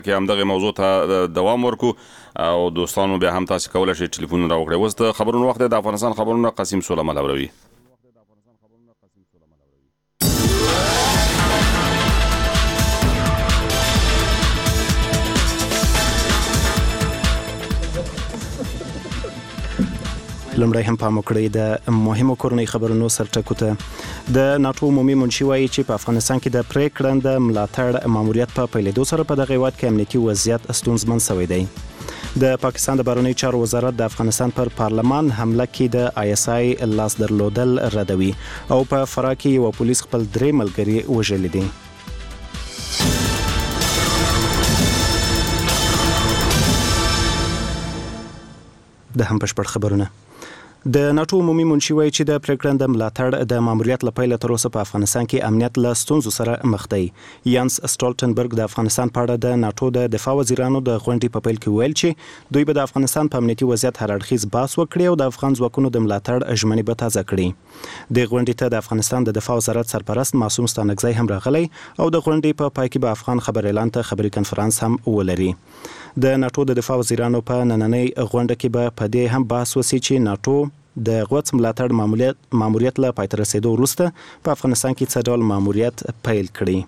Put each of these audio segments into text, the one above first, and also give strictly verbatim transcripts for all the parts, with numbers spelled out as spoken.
کې هم دغه موضوع ته دوام ورکو او دوستانو بیا هم تاسو کولای شئ ټلیفون راوړئ. اوس د خبرونو وخت د افغانستان خبرونه قاسم سلیمان لوروي. لمړی هم پام وکړئ د مهمو کورنۍ خبرونو سرټکو ته. د ناتو عمومي منشي وایي چې په افغانستان کې د پریکړې د ملاتړ ماموریت په پیلېدو سره په دغه هیواد کې امنیتي وضعیت ستونزمن شوی دی. د پاکستان د بهرنیو چارو وزارت د افغانستان پر پارلمان حمله کې د آی اس آی لاس درلودل ردوي او په فراه کې یو پولیس خپل درې ملګري وژلي دي. د هم پښپړ خبرونه. د ناتو عمومي منشي وایي چې د پریکړې د ملاتړ د ماموریت لپاره تر اوسه په افغانستان کې امنیت له ستونزو سره مخ دی. یانس سټولټنبرګ د افغانستان په اړه د ناتو د دفاع وزیرانو د غونډې په پیل کې ویل چې دوی به د افغانستان په امنیتي وضعیت هر اړخیز بحث وکړي او د افغان ځواکونو د ملاتړ ژمنې به تازه کړي. د غونډې ته د افغانستان د دفاع وزارت سرپرست معصوم ستانکزی هم راغلی او د غونډې په پای کې به افغان خبر اعلان ته خبري کنفرانس هم ولري. د ناتو د دفاع وزیرانو په نننۍ غونډه کې به په دې هم بحث وشي چې ناتو د غوڅ ملاتړ ماموریت ماموریت له پای ته رسیدو وروسته په افغانستان کې څه ډول ماموریت پیل کړي.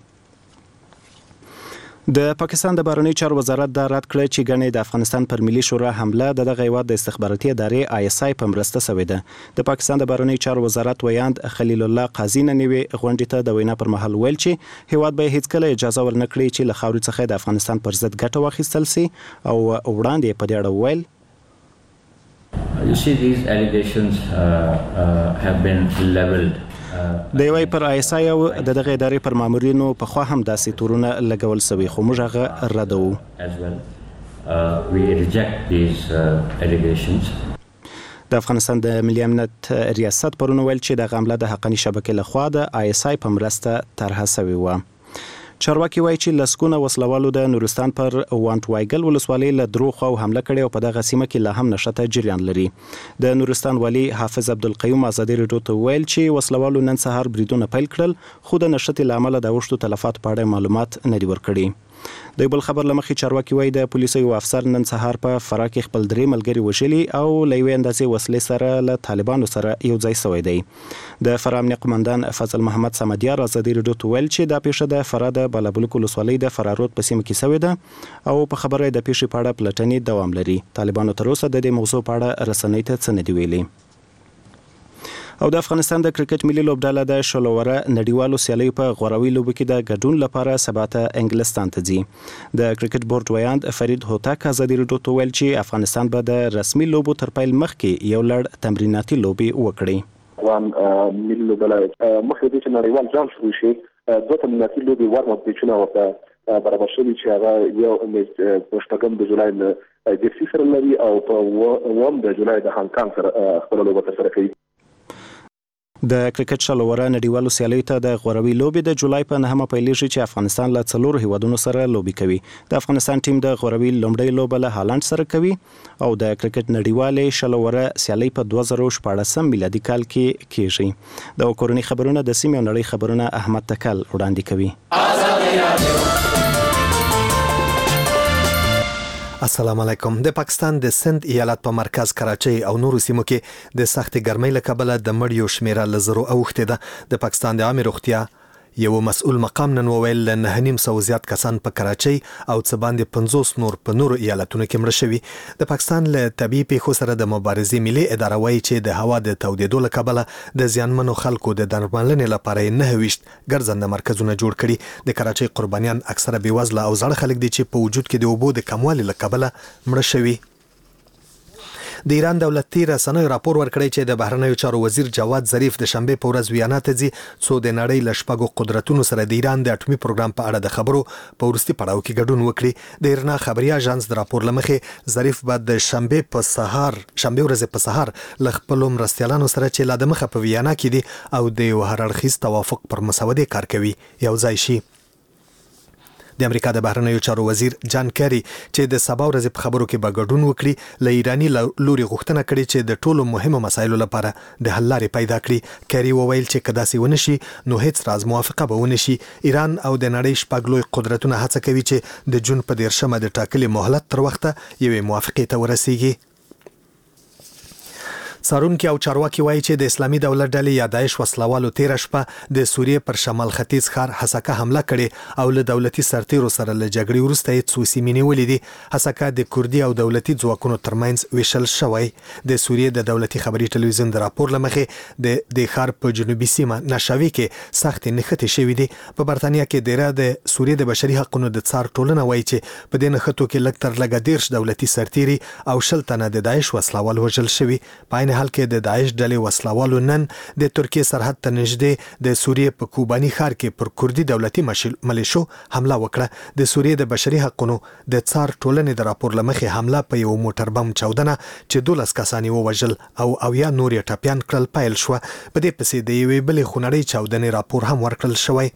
د پاکستان د بهرنیو چارو وزارت دا رد کړی چې ګڼې د افغانستان پر ملي شورا حمله د دغه هیواد د استخباراتي ادارې آی اس آی په مرسته شوې ده. د پاکستان د بهرنیو چارو وزارت ویاند خلیل الله قاضي نن یوې غونډې ته د وینا پر مهال ویل چې هیواد به هیڅکله اجازه ورنکړي چې له خاورې څخه د افغانستان پر ضد ګټه واخیستل شي او وړاندې په دې اړه ویل You see, these allegations uh, uh, have been leveled. د یوې پر آی اس آی او د دغه ادارې پر مامورینو په خوا هم داسې تورونه لګول شوي خو موږ هغه ردوو. As well, uh, we reject these uh, allegations. د افغانستان د ملي امنیت ریاست پرون ویل چې د حمله د حقاني شبکې لخوا د آی اس آی په مرسته طرحه شوې و. چارواکي وایي چې لسکونه وسلوالو د نورستان پر وانټ وایګل ولسوالۍ له درو خوا حمله کړې او په دغه سیمه کې لا هم نشته جریان لري. د نورستان والي حافظ عبدالقیوم ازادي راډیو ته ویل چې وسلوالو نن سهار بریدونه پیل کړل خو د نشټې له امله د اوښتو تلفات په اړه معلومات نه دي ورکړي. د بل خبر لمخې چارواکي وایي د پولیسو یو افسر نن سهار په فراه کې خپل درې ملګري وژلي او له یوې اندازې وسلې سره له طالبانو سره یو ځای شوی دی. د فراه امنیه قمندان فضل محمد صمدیار ازادي راډیو ته ویل چې دا پیښه د فراه د بالابلوک ولسوالۍ د فراه رود په سیمه کې شوې ده او په خبره د پیښې په اړه پلټنې دوام لري. طالبانو تر اوسه د دې موضوع په اړه رسنۍ ته څه نه دي ویلي. او د افغانستان د کرکټ ملي لوبډله د شلوره نړیوالو سیالیو په غوروي لوبو کې د ګډون لپاره سبا ته انګلستان ته ځي. د کرکټ بورډ ویاند فرید هوتک ازادي راډیو ته ویل چې افغانستان به د رسمي لوبو تر پیل مخکې یو لړ تمریناتي لوبي وکړي. افغان ملي لوبډله مخکې د نړیوال جام شروع شي دوه تمریناتي لوبي ورم اپ پیچونه ورته برابر شوي چې هغه یو په شپږم د جولای د دیفي سره لري او په اووم د جولای د هانګ کانګ سره خپل لوبه ترسره کوي. د کرکټ شلوره نړیوالو سیالیو ته د غوروي لوبي د جولای په نهمه پیلېږي چې افغانستان له څلورو هیوادونو سره لوبي کوي. د افغانستان ټیم د غوروي لومړی لوبه له هالند سره کوي او د کرکټ نړیوالې شلوره سیالي په دوه زره شپاړسم میلادي کال کې کیږي. د کورنۍ خبرونه د سیمې او نړۍ خبرونه احمد تکل وړاندې کوي. السلام علیکم. د پاکستان د سند ایالت په مرکز کراچۍ او نورو سیمو کې د سخت ګرمۍ له کبله د مړیو شمیره له زرو اوښتې ده. د پاکستان د عامه روغتیا یو مسؤل مقام نن وویل له نه نیم سوه زیات کسان په کراچۍ او څه باندې پنځوس نور په نورو ایالتونو کې مړه شوي. د پاکستان له طبي پیښو سره د مبارزې ملي اداره وایي چې د هوا د تودېدو له کبله د زیانمنو خلکو د درملنې لپاره یې نهه ویشت ګرځنده مرکزونه جوړ کړي. د کراچۍ قربانیان اکثره بېوزله او زاړه خلک دي چې په وجود کې د اوبو د کموالي له کبله مړه شوي. د ایران دولتي رسنیو راپور ورکړی چې د بهرنیو چارو وزیر جواد ظریف د شنبه په ورځ ویانا ته ځي څو د نړۍ له شپږو قدرتونو سره د ایران د اټومي پروګرام په اړه د خبرو په وروستي پړاو کې ګډون وکړي. د ایرنا خبري اژانس د راپور لمخې ظریف بعد د شنبه په سهار شنبه ورځ په سهار ل خپل مرستيالانو سره چې لا د مخه په ویانا کې دي او د هر اړخیز توافق پر مسودې کار کوي یو ځای شي. د امریکا د بهرنیو چارو وزیر جان کری چې د سبا ورځې په خبرو کې به ګډون وکړي له ایراني لوري غوښتنه کړې چې د ټولو مهمو مسایلو لپاره د حل لارې پیدا کړي. کری وویل چې که داسې ونه شي نو هیڅ راز موافقه به ونه شي. ایران او د نړۍ شپږ لوی قدرتونه هڅه کوي چې د جون په دیرشمه د ټاکلي مهلت تر وخته یوې موافقې ته ورسیږي. څارونکي او چارواکي وایي چې د اسلامي دولت ډلې یا داعش وسلوالو تیره شپه د سوریې پر شمال ختیځ ښار حسکه حمله کړې او له دولتي سرتیرو سره له جګړې وروسته یې څو سیمې نیولې دي. حسکه د کوردي او دولتي ځواکونو ترمنځ ویشل شوی. د سوریې د دولتي خبري ټلویزیون د راپور له مخې د د ښار په جنوبي سیمه نشاوي کې سختې نښتې شوې دي. په برتانیا کې دیره د سوریې د بشري حقوقو د څار ټولنه وایي چې په دې نښتو کې لږ تر لږه دېرش دولتي سرتیري او شل تنه د داعش وسلوال وژل شوي. په عین حال کې د داعش ډلې وسلوالو نن د ترکیې سرحد ته نږدې د سوریې په کوباني ښار کې پر کوردي دولتي ملیشو حمله وکړه. د سوریې د بشري حقوقو د څار ټولنې د راپور له مخې حمله په یو موټر بم چاودنه چې دولس کسان یې ووژل او اویا نور یې ټپیان کړل پیل شوه. په دې پسې د یوې بلې خونړۍ چاودنې راپور هم ورکړل شوی.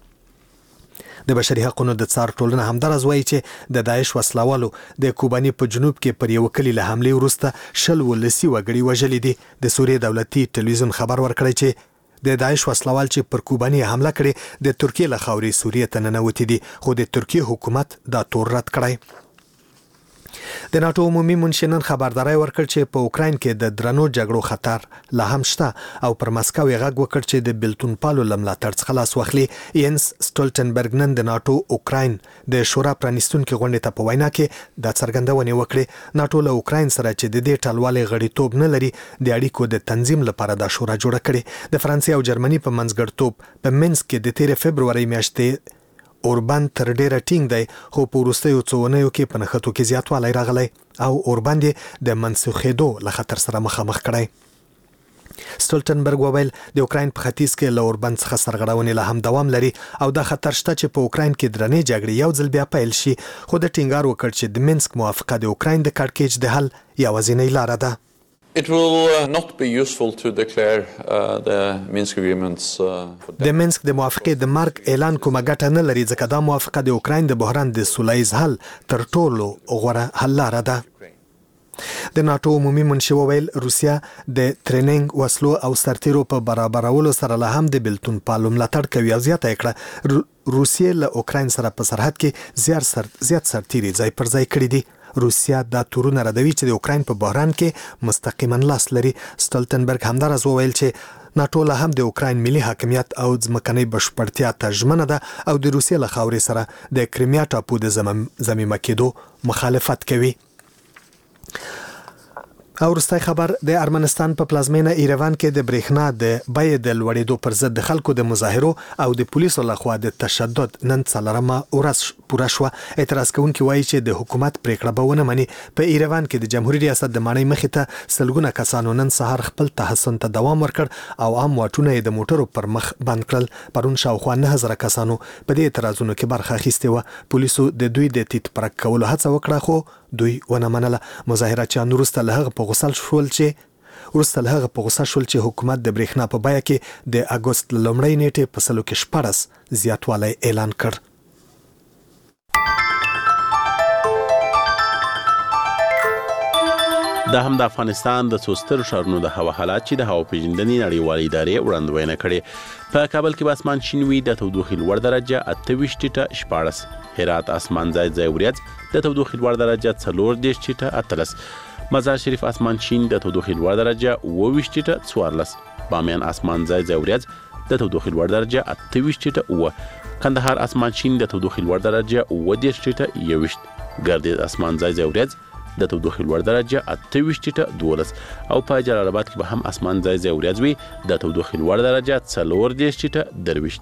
د بشري حقوقو د څار ټولنه همدارز وایي چې د داعش وسلوالو د کوباني په جنوب کې پر یو کلی له حملې وروسته شل ولسي وګړي وژلي دي. د سوریې دولتي ټلویزیون خبر ورکړی چې د داعش وسلوال چې پر کوباني حمله کړې د ترکیې له خاورې سوریې ته ننوتي دي خو د ترکیې حکومت دا تور رد کړی. د ناتو عمومي منشي نن خبرداري ورکړ چې په اوکراین کې د درنو جګړو خطر لا هم شته او پر مسکو یې غږ وکړ چې د بلتون پالو لملاتړ څخه لاس واخلي. ینس سټولټنبرګ نن د ناتو اوکراین د شورا پرانیستونکو غونډې ته په وینا کې د څرګندونې وکړې. ناتو له اوکراین سره چې د دې ټلوالې غړیتوب نه لري د اړیکو د تنظیم لپاره د شورا جوړه کړې. د فرانسې او جرمني په منځګړتوب په منځ کې د تیر فبرवरी میاشتې اوربان تر ډیره ټینګ دی خو په وروستیو څو اونیو کې په نښتو کې زیاتوالی راغلی او اوربان یې د منسوخېدو له خطر سره مخامخ کړی. سټولټنبرګ وویل د اوکراین په ختیځ کې له اوربان څخه سرغړونې لا هم دوام لري او دا خطر شته چې په اوکراین کې درنې جګړې یو ځل بیا پیل شي. خو د ټینګار وکړ چې د منسک موافقه د اوکراین د کړکېچ د حل یوازینۍ لاره ده. It will uh, not be useful to declare uh, the Minsk agreements. Uh, د منسک د موافقې د مرګ اعلان کومه ګټه نه لري ځکه دا موافقه د اوکراین د بحران د سولهییز حل تر ټولو غوره حل لاره ده. د ناتو عمومي منشي وویل روسیا د ټریننګ وسلو او سرتیرو په برابرولو سره له هم د بلتون پالو ملاتړ کوي او زیاته کړه. روسیا له اوکراین سره په سرحد کې زیات سر زیات سرتیري ځای پر ځای کړی دي. روسیا دا تورونه ردوي چې د اوکراین په بحران کې مستقیما لاس لري. سټولټنبرګ همدارز وویل چې ناتو له هم د اوکراین ملي حاکمیت او ځمکنۍ بشپړتیا ته ژمنه ده او د روسیې له خاورې سره د کریمیا ټاپو د ضمیمه کېدو مخالفت کوي. او وروستی خبر د ارمنستان په پلازمینه ایروان کې د برېښنا د بیې د لوړېدو پر ضد د خلکو د مظاهرو او د پولیسو لخوا د تشدد نن څلورمه ورځ پوره شوه. اعتراض کوونکي وایي چې د حکومت پریکړه به ونه مني. په ایروان کې د جمهوریت ریاست د ماڼۍ مخې ته سلګونه کسانو نن سهار خپل تحصن ته دوام ورکړ او عام واټونه یې د موټرو پر مخ بند کړل. پرون شاوخوا نه زره کسانو په دې اعتراضونو کې برخه اخیستې وه. پولیسو د دوی د تیت پرک کولو هڅه وکړه خو دوی ونه منله. مظاهراتچیان وروسته له هغه په غوسه شول چې وروسته له هغه په غوسه شول چې حکومت د برېښنا په بیه کې د اګوست لومړۍ نیټې په سلو کې شپاړس زیاتوالی اعلان کړ. دا هم د افغانستان د څو سترو ښارونو د هوا حالات چې د هوا پیژندنې نړیوالې ادارې وړاندوینه کړې. په کابل کې به اسمان شین وي، د تودوخې لوړ درجه اته ویشت ټیټه شپاړس. هرات اسمان ځای ځای وریځ، د تودوخې لوړ درجه څلور دېرش ټیټه اتلس. مزار شریف اسمان شین، د تودوخې لوړ درجه اوه ویشت ټیټه څوارلس. بامیان اسمان ځای ځای وریځ، د تودوخې لوړ درجه اته ویشت ټیټه اوه. کندهار اسمان شین، د تودوخې لوړ درجه اوه دېرش ټیټه یوویشت. ګردیز اسمان ځای ځای وریځ، د تودوخې لوړ درجه اته ویشت ټیټه دولس. او په جلال آباد کې به هم اسمان ځای ځای وریځ وي، د تودوخې لوړ درجه څلور دېرش ټیټه درویشت.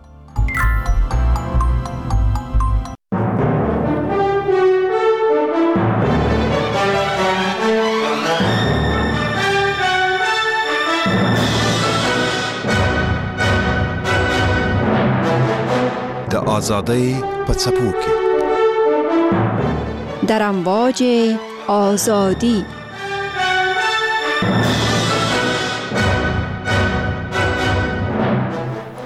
د آزادۍ په څپو کې در امواج آزادی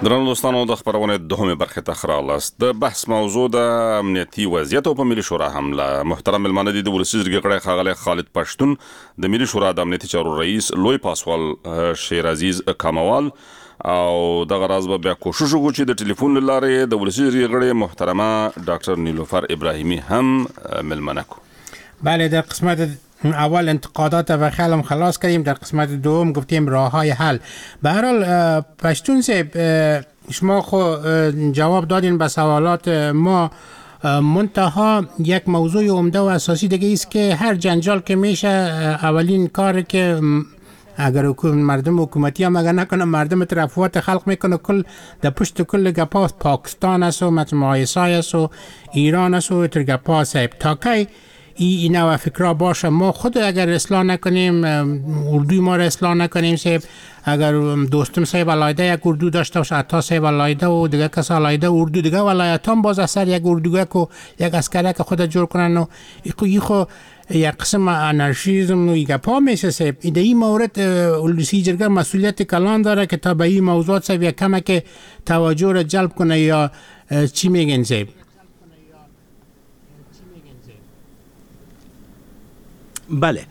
درنو دوستانو د خبرونه دوهمه برخه ته خرالاست د بحث موضوع د امنیتي وضعیت په ملي شورا حمله محترم ملمانه دي د ولسی جرګې کړه خاغله خالد پښتون د ملي شورا د امنیتي چارو رئیس لوی پاسوال شیر عزیز کموال او د غراز به بیا کوشش وکړي چې د ټلیفون لاره د ولسی جرګې کړه محترمه ډاکټر نیلوفر ابراهیمی هم ملمانه کو. بله در قسمت اول انتقادات و خیالم خلاص کردیم، در قسمت دوم گفتیم راه های حل. به هر حال پشتون صاحب شما خو جواب دادین به سوالات ما، منتها یک موضوع عمده و اساسی دیگه است که هر جنجال که میشه اولین کار که اگر حکومت مردم حکومتی هم اگر نکنه مردم ترفوات خلق میکنه کل در پشت کل گپا پاکستان است و مجموعه سای است و ایران است و تر گپا صاحب تا کی این نوع فکرها باشه. ما خود اگر اصلاح نکنیم، اردوی ما را اصلاح نکنیم صاحب، اگر دوستم صاحب علایده یک اردو داشته باشه، عطا صاحب علایده و دیگه کس علایده اردو، دیگه ولایت هم باز اثر یک اردوگه که یک اسکره که خود جور کنن و این خو یک قسم انارشیزم و یک پا میشه صاحب. در این مورد ولسی جرگه مسئولیت کلان داره که تا به این موضوعات صاحب یک کمه که توجه را جلب کنه، یا چی میگن صاحب؟ بله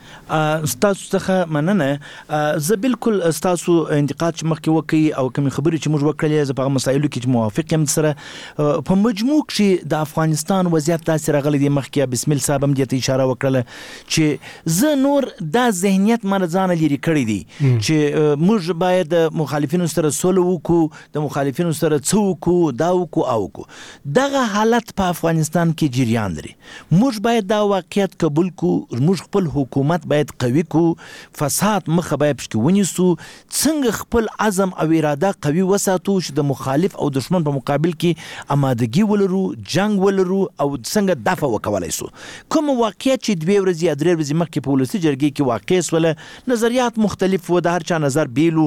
ستاسو څخه مننه. زه بالکل ستاسو انتقاد چې مخکې وکړي او کوم خبرې چې موږ وکړلې زه په مسایلو کې موافق یم سره. په مجموع کې د افغانستان وضعیت داسې راغلی دی، مخکې بسم الله صاحب هم دې ته اشاره وکړله چې زه نور دا ذهنیت ما ځان لري کړی دی چې موږ باید د مخالفینو سره سوله وکړو، د مخالفینو سره څه وکړو، دا وکړو او وکړو. دغه حالت په افغانستان کې جریان لري. موږ باید دا واقعیت قبول کړو، موږ خپل حکومت باید قوي کو، فساد مخه باید پشکې ونیسو، څنګه خپل عزم او اراده قوي وساتو چې د مخالف او دشمن په مقابل کې آمادګي ولرو، جنگ ولرو او څنګه دفع وکولای سو. کوم واقعیت چې دوه ورځې یا درې ورځې مخکې په ولسی جرګې کې واقع سول، نظریات مختلف و، د هر چا نظر بیلو،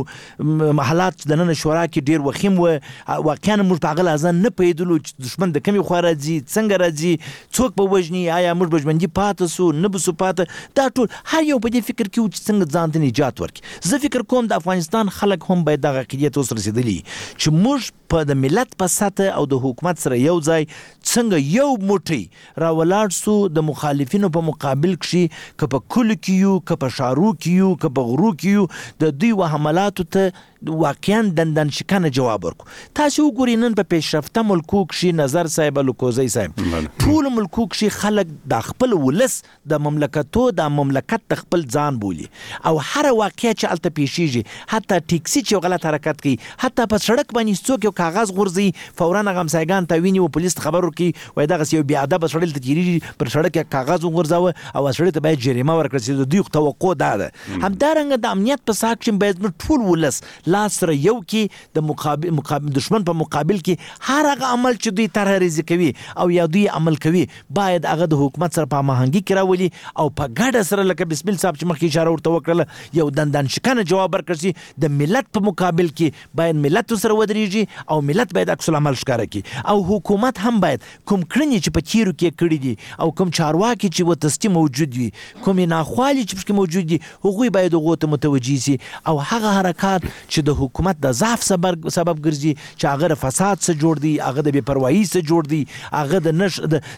حالات د نن شورا کې ډیر وخیم و، واقعا موږ په غل ازن نه پیدلو چې دشمن د کمی خو راځي، څنګه راځي، څوک به وجني، آیا موږ بجمنجي پاتې سو نه بسو پاتې. دا ټول هر یو په دې فکر کې و چې څنګه ځان ته نجات ورکړي. زه فکر کوم د افغانستان خلک هم باید دغه عقیدې ته اوس رسېدلي چې موږ په د ملت په سطح او د حکومت سره یو ځای څنګه یو موټی راولاړ سو د مخالفینو په مقابل کې، که په کلو کې یو، که په ښارو کې یو، که په غرو کې یو، د دوی و حملاتو ته واقعا دندان شکنه جواب ورکو. تاسو وګورئ نن په پیشرفته ملکو کې نظر صاحب لوکوزی صاحب ټول ملکو کې خلک د خپل ولس د مملکتو د مملکت د خپل ځان بولي او هر واقعیا چې الته پیښیږي، حتی ټیکسي چې غلط حرکت کوي، حتی په سړک باندې څوک یو کاغذ غورځي فورا هغه همسایګان ته ویني او پولیس خبر ورکړي وای دغه یو بی ادب سړی ته تیریږي پر سړک یو کاغذ وغورځاوه او سړی ته باید جریمه ورکړي. چې دوی توقع ده همدارنګه د امنیت په ساک کې باید ټول ولس لاس سره یو کې د مقابل مقابل دشمن په مقابل کې هر هغه عمل چې دوی طرح ریزي کوي او یا دوی عمل کوي باید هغه د حکومت سره په مهنګي کې راولي او په ګډه سره لکه بسم الله صاحب چې مخکې اشاره ورته وکړله یو دندان شکنه جواب ورکړي. د ملت په مقابل کې باید ملت سره ودرېږي او ملت باید عکس العمل ښکاره کړي او حکومت هم باید کوم کړنې چې په تیرو کې کړي دي او کوم چارواکي چې وتستی موجود وي، کوم ناخوالي چې پکې موجود دي، هغوی باید هغو ته متوجي سي او هغه حرکات چې د حکومت د ضعف سبب سبب ګرځي، چې هغه د فساد څخه جوړ دي، هغه د بې پروايي څخه جوړ دي، هغه د نش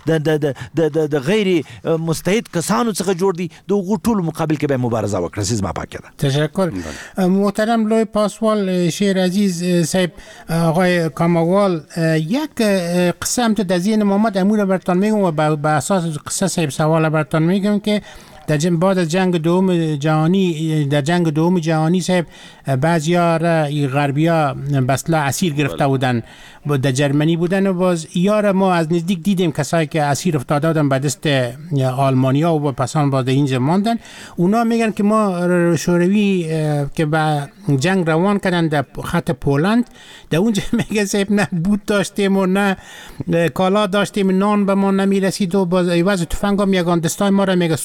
د د د د غیر مستعد کسانو څخه جوړ دي، د هغو ټول مقابل کې به مبارزه وکړي. سیز ما پاکه ده. تشکر محترم لوی پاسوال شیر عزیز صاحب. آقای کاموال یک قسم تو در ذهن محمد امور برتان میگم و به اساس قصه صاحب سوال برتان میگم که در جنگ بعد از جنگ دوم جهانی در جنگ دوم جهانی صاحب بعضیا را غربیا بسلا اسیر گرفته بودن، در جرمنی بودن و باز یار ما از نزدیک دیدیم کسایی که اسیر افتاده بودن به دست آلمانیا و پسان باز اینجا ماندن. اونا میگن که ما شوروی که به جنگ روان کردن در خط پولند، در اونجا میگه صاحب نه بود داشتیم و نه کالا داشتیم، نان به ما نمیرسید و باز ایواز تفنگ هم یگان دستای ما را میگه سوته داده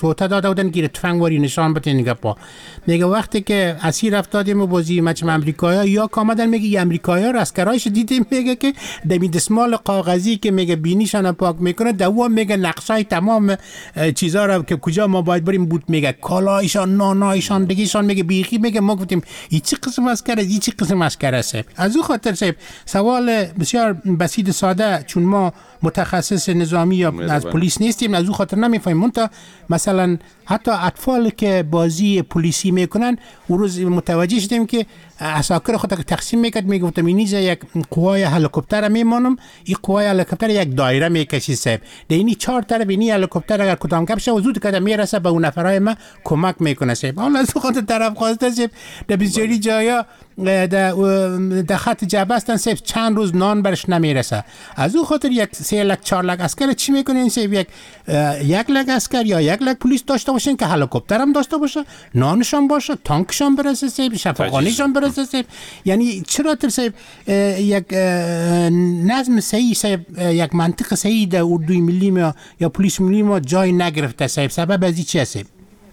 بودن که تفنگ واری نشان بده نگه پا. میگه وقتی که اسیر افتادیم و بازی مچ امریکایی‌ها یا کامدن میگه امریکایی‌ها عسکرایش دیدیم میگه که دمی دستمال کاغذی که میگه بینیشان پاک میکنه دوا میگه نقشای تمام چیزا رو که کجا ما باید بریم بود میگه کالایشان نانایشان دیگهشان میگه بیخی میگه ما گفتیم این چه قسم عسکر است این چه قسم عسکر است. از اون خاطر صاحب سوال بسیار بسیط ساده چون ما متخصص نظامی یا از پلیس نیستیم از اون خاطر نمیفهمیم. منتها مثلا حتی اطفال که بازی پلیسی میکنن اون روز متوجه شدیم که عساکر خود تقسیم میکرد میگفتم این یک قوای هلیکوپتر میمونم این قوای هلیکوپتر یک دایره میکشید صاحب دینی چهار طرف اینی هلیکوپتر اگر کدام کپ شه زود کده میرسه به اون نفرای ما کمک میکنه صاحب. حالا از خاطر طرف خواسته صاحب در بسیاری جایا در خط جبهه هستن صاحب چند روز نان برش نمیرسه. از اون خاطر یک سه لک چهار لک عسکر چی میکنین صاحب یک یک لک عسکر یا یک لک پلیس داشته باشین که هلیکوپتر هم داشته باشه نانشان باشه تانکشان برسه صاحب شفاخانهشان برسه صاحب. یعنی چرا تر صاحب یک نظم صحیح صاحب یک منطق صحیح در اردوی ملی ما یا پلیس ملی ما جای نگرفته صاحب سبب از این چی است؟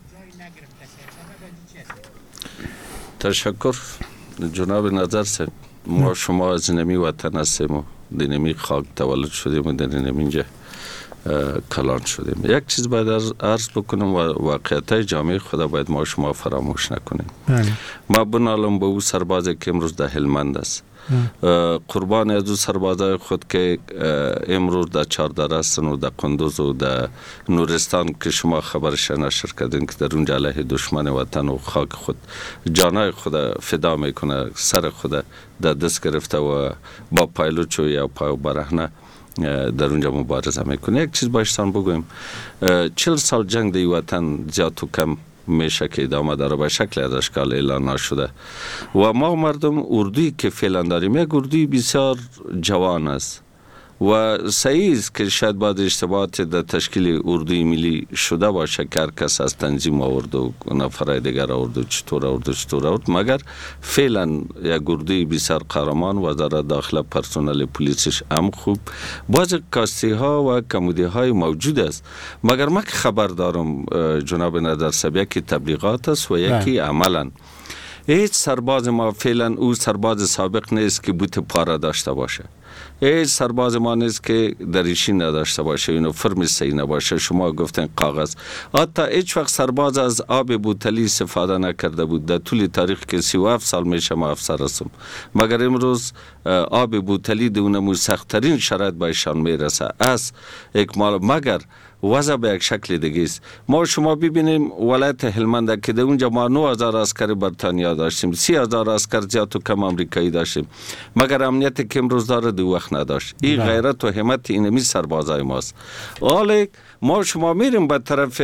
تشکر جناب نظر صاحب. ما شما از نمی وطن هستیم و دینمی خاک تولد شدیم و دینمی اینجا کلان شدیم. یک چیز باید عرض بکنم و واقعیت جامعه خدا باید ما شما فراموش نکنیم. ما بنالم به او سربازی که امروز در هلمند است قربان از او سربازای خود که امروز در چهارده هستن و در قندوز و در نورستان که شما خبرش نشر کردین که در اونجا علیه دشمن وطن و خاک خود جانای خود فدا میکنه سر خود در دست گرفته و با پایلوچ و یا پای برهنه در اونجا مبارزه میکنه. یک چیز باشتان بگویم چهل سال جنگ در وطن زیاد و کم میشه که ادامه داره به شکل از اشکال اعلان نشده و ما مردم اردویی که فعلا داریم یک اردوی بسیار جوان است و صحیح است که شاید بعد اشتباهات در تشکیل اردوی ملی شده باشه که هر کس از تنظیم آورد و نفرای دیگر آورد و چطور آورد و چطور آورد مگر فعلا یک اردوی بسیار قهرمان وزارت داخله پرسنل پلیسش هم خوب باز کاستی ها و کمودی های موجود است مگر ما که خبر دارم جناب نظر صاحب یکی تبلیغات است و یکی عملا هیچ سرباز ما فعلا او سرباز سابق نیست که بوت پاره داشته باشه هیچ سرباز ما نیست که دریشی نداشته باشه اینو فرم صحیح نباشه شما گفتن کاغذ حتی هیچ وقت سرباز از آب بوتلی استفاده نکرده بود در طول تاریخ که سی و هفت سال میشه ما افسر هستم مگر امروز آب بوتلی دونمو سخت‌ترین شرایط بهشان میرسه از اکمال مگر وضع به یک شکل دیگه است. ما شما ببینیم ولایت هلمند که در اونجا ما نه هزار عسکر بریتانیا داشتیم سی هزار عسکر زیاد و کم آمریکایی داشتیم مگر امنیتی که امروز داره دو وقت نداشت. این غیرت و همت اینمی سربازای ماست. حالا ما شما میریم به طرف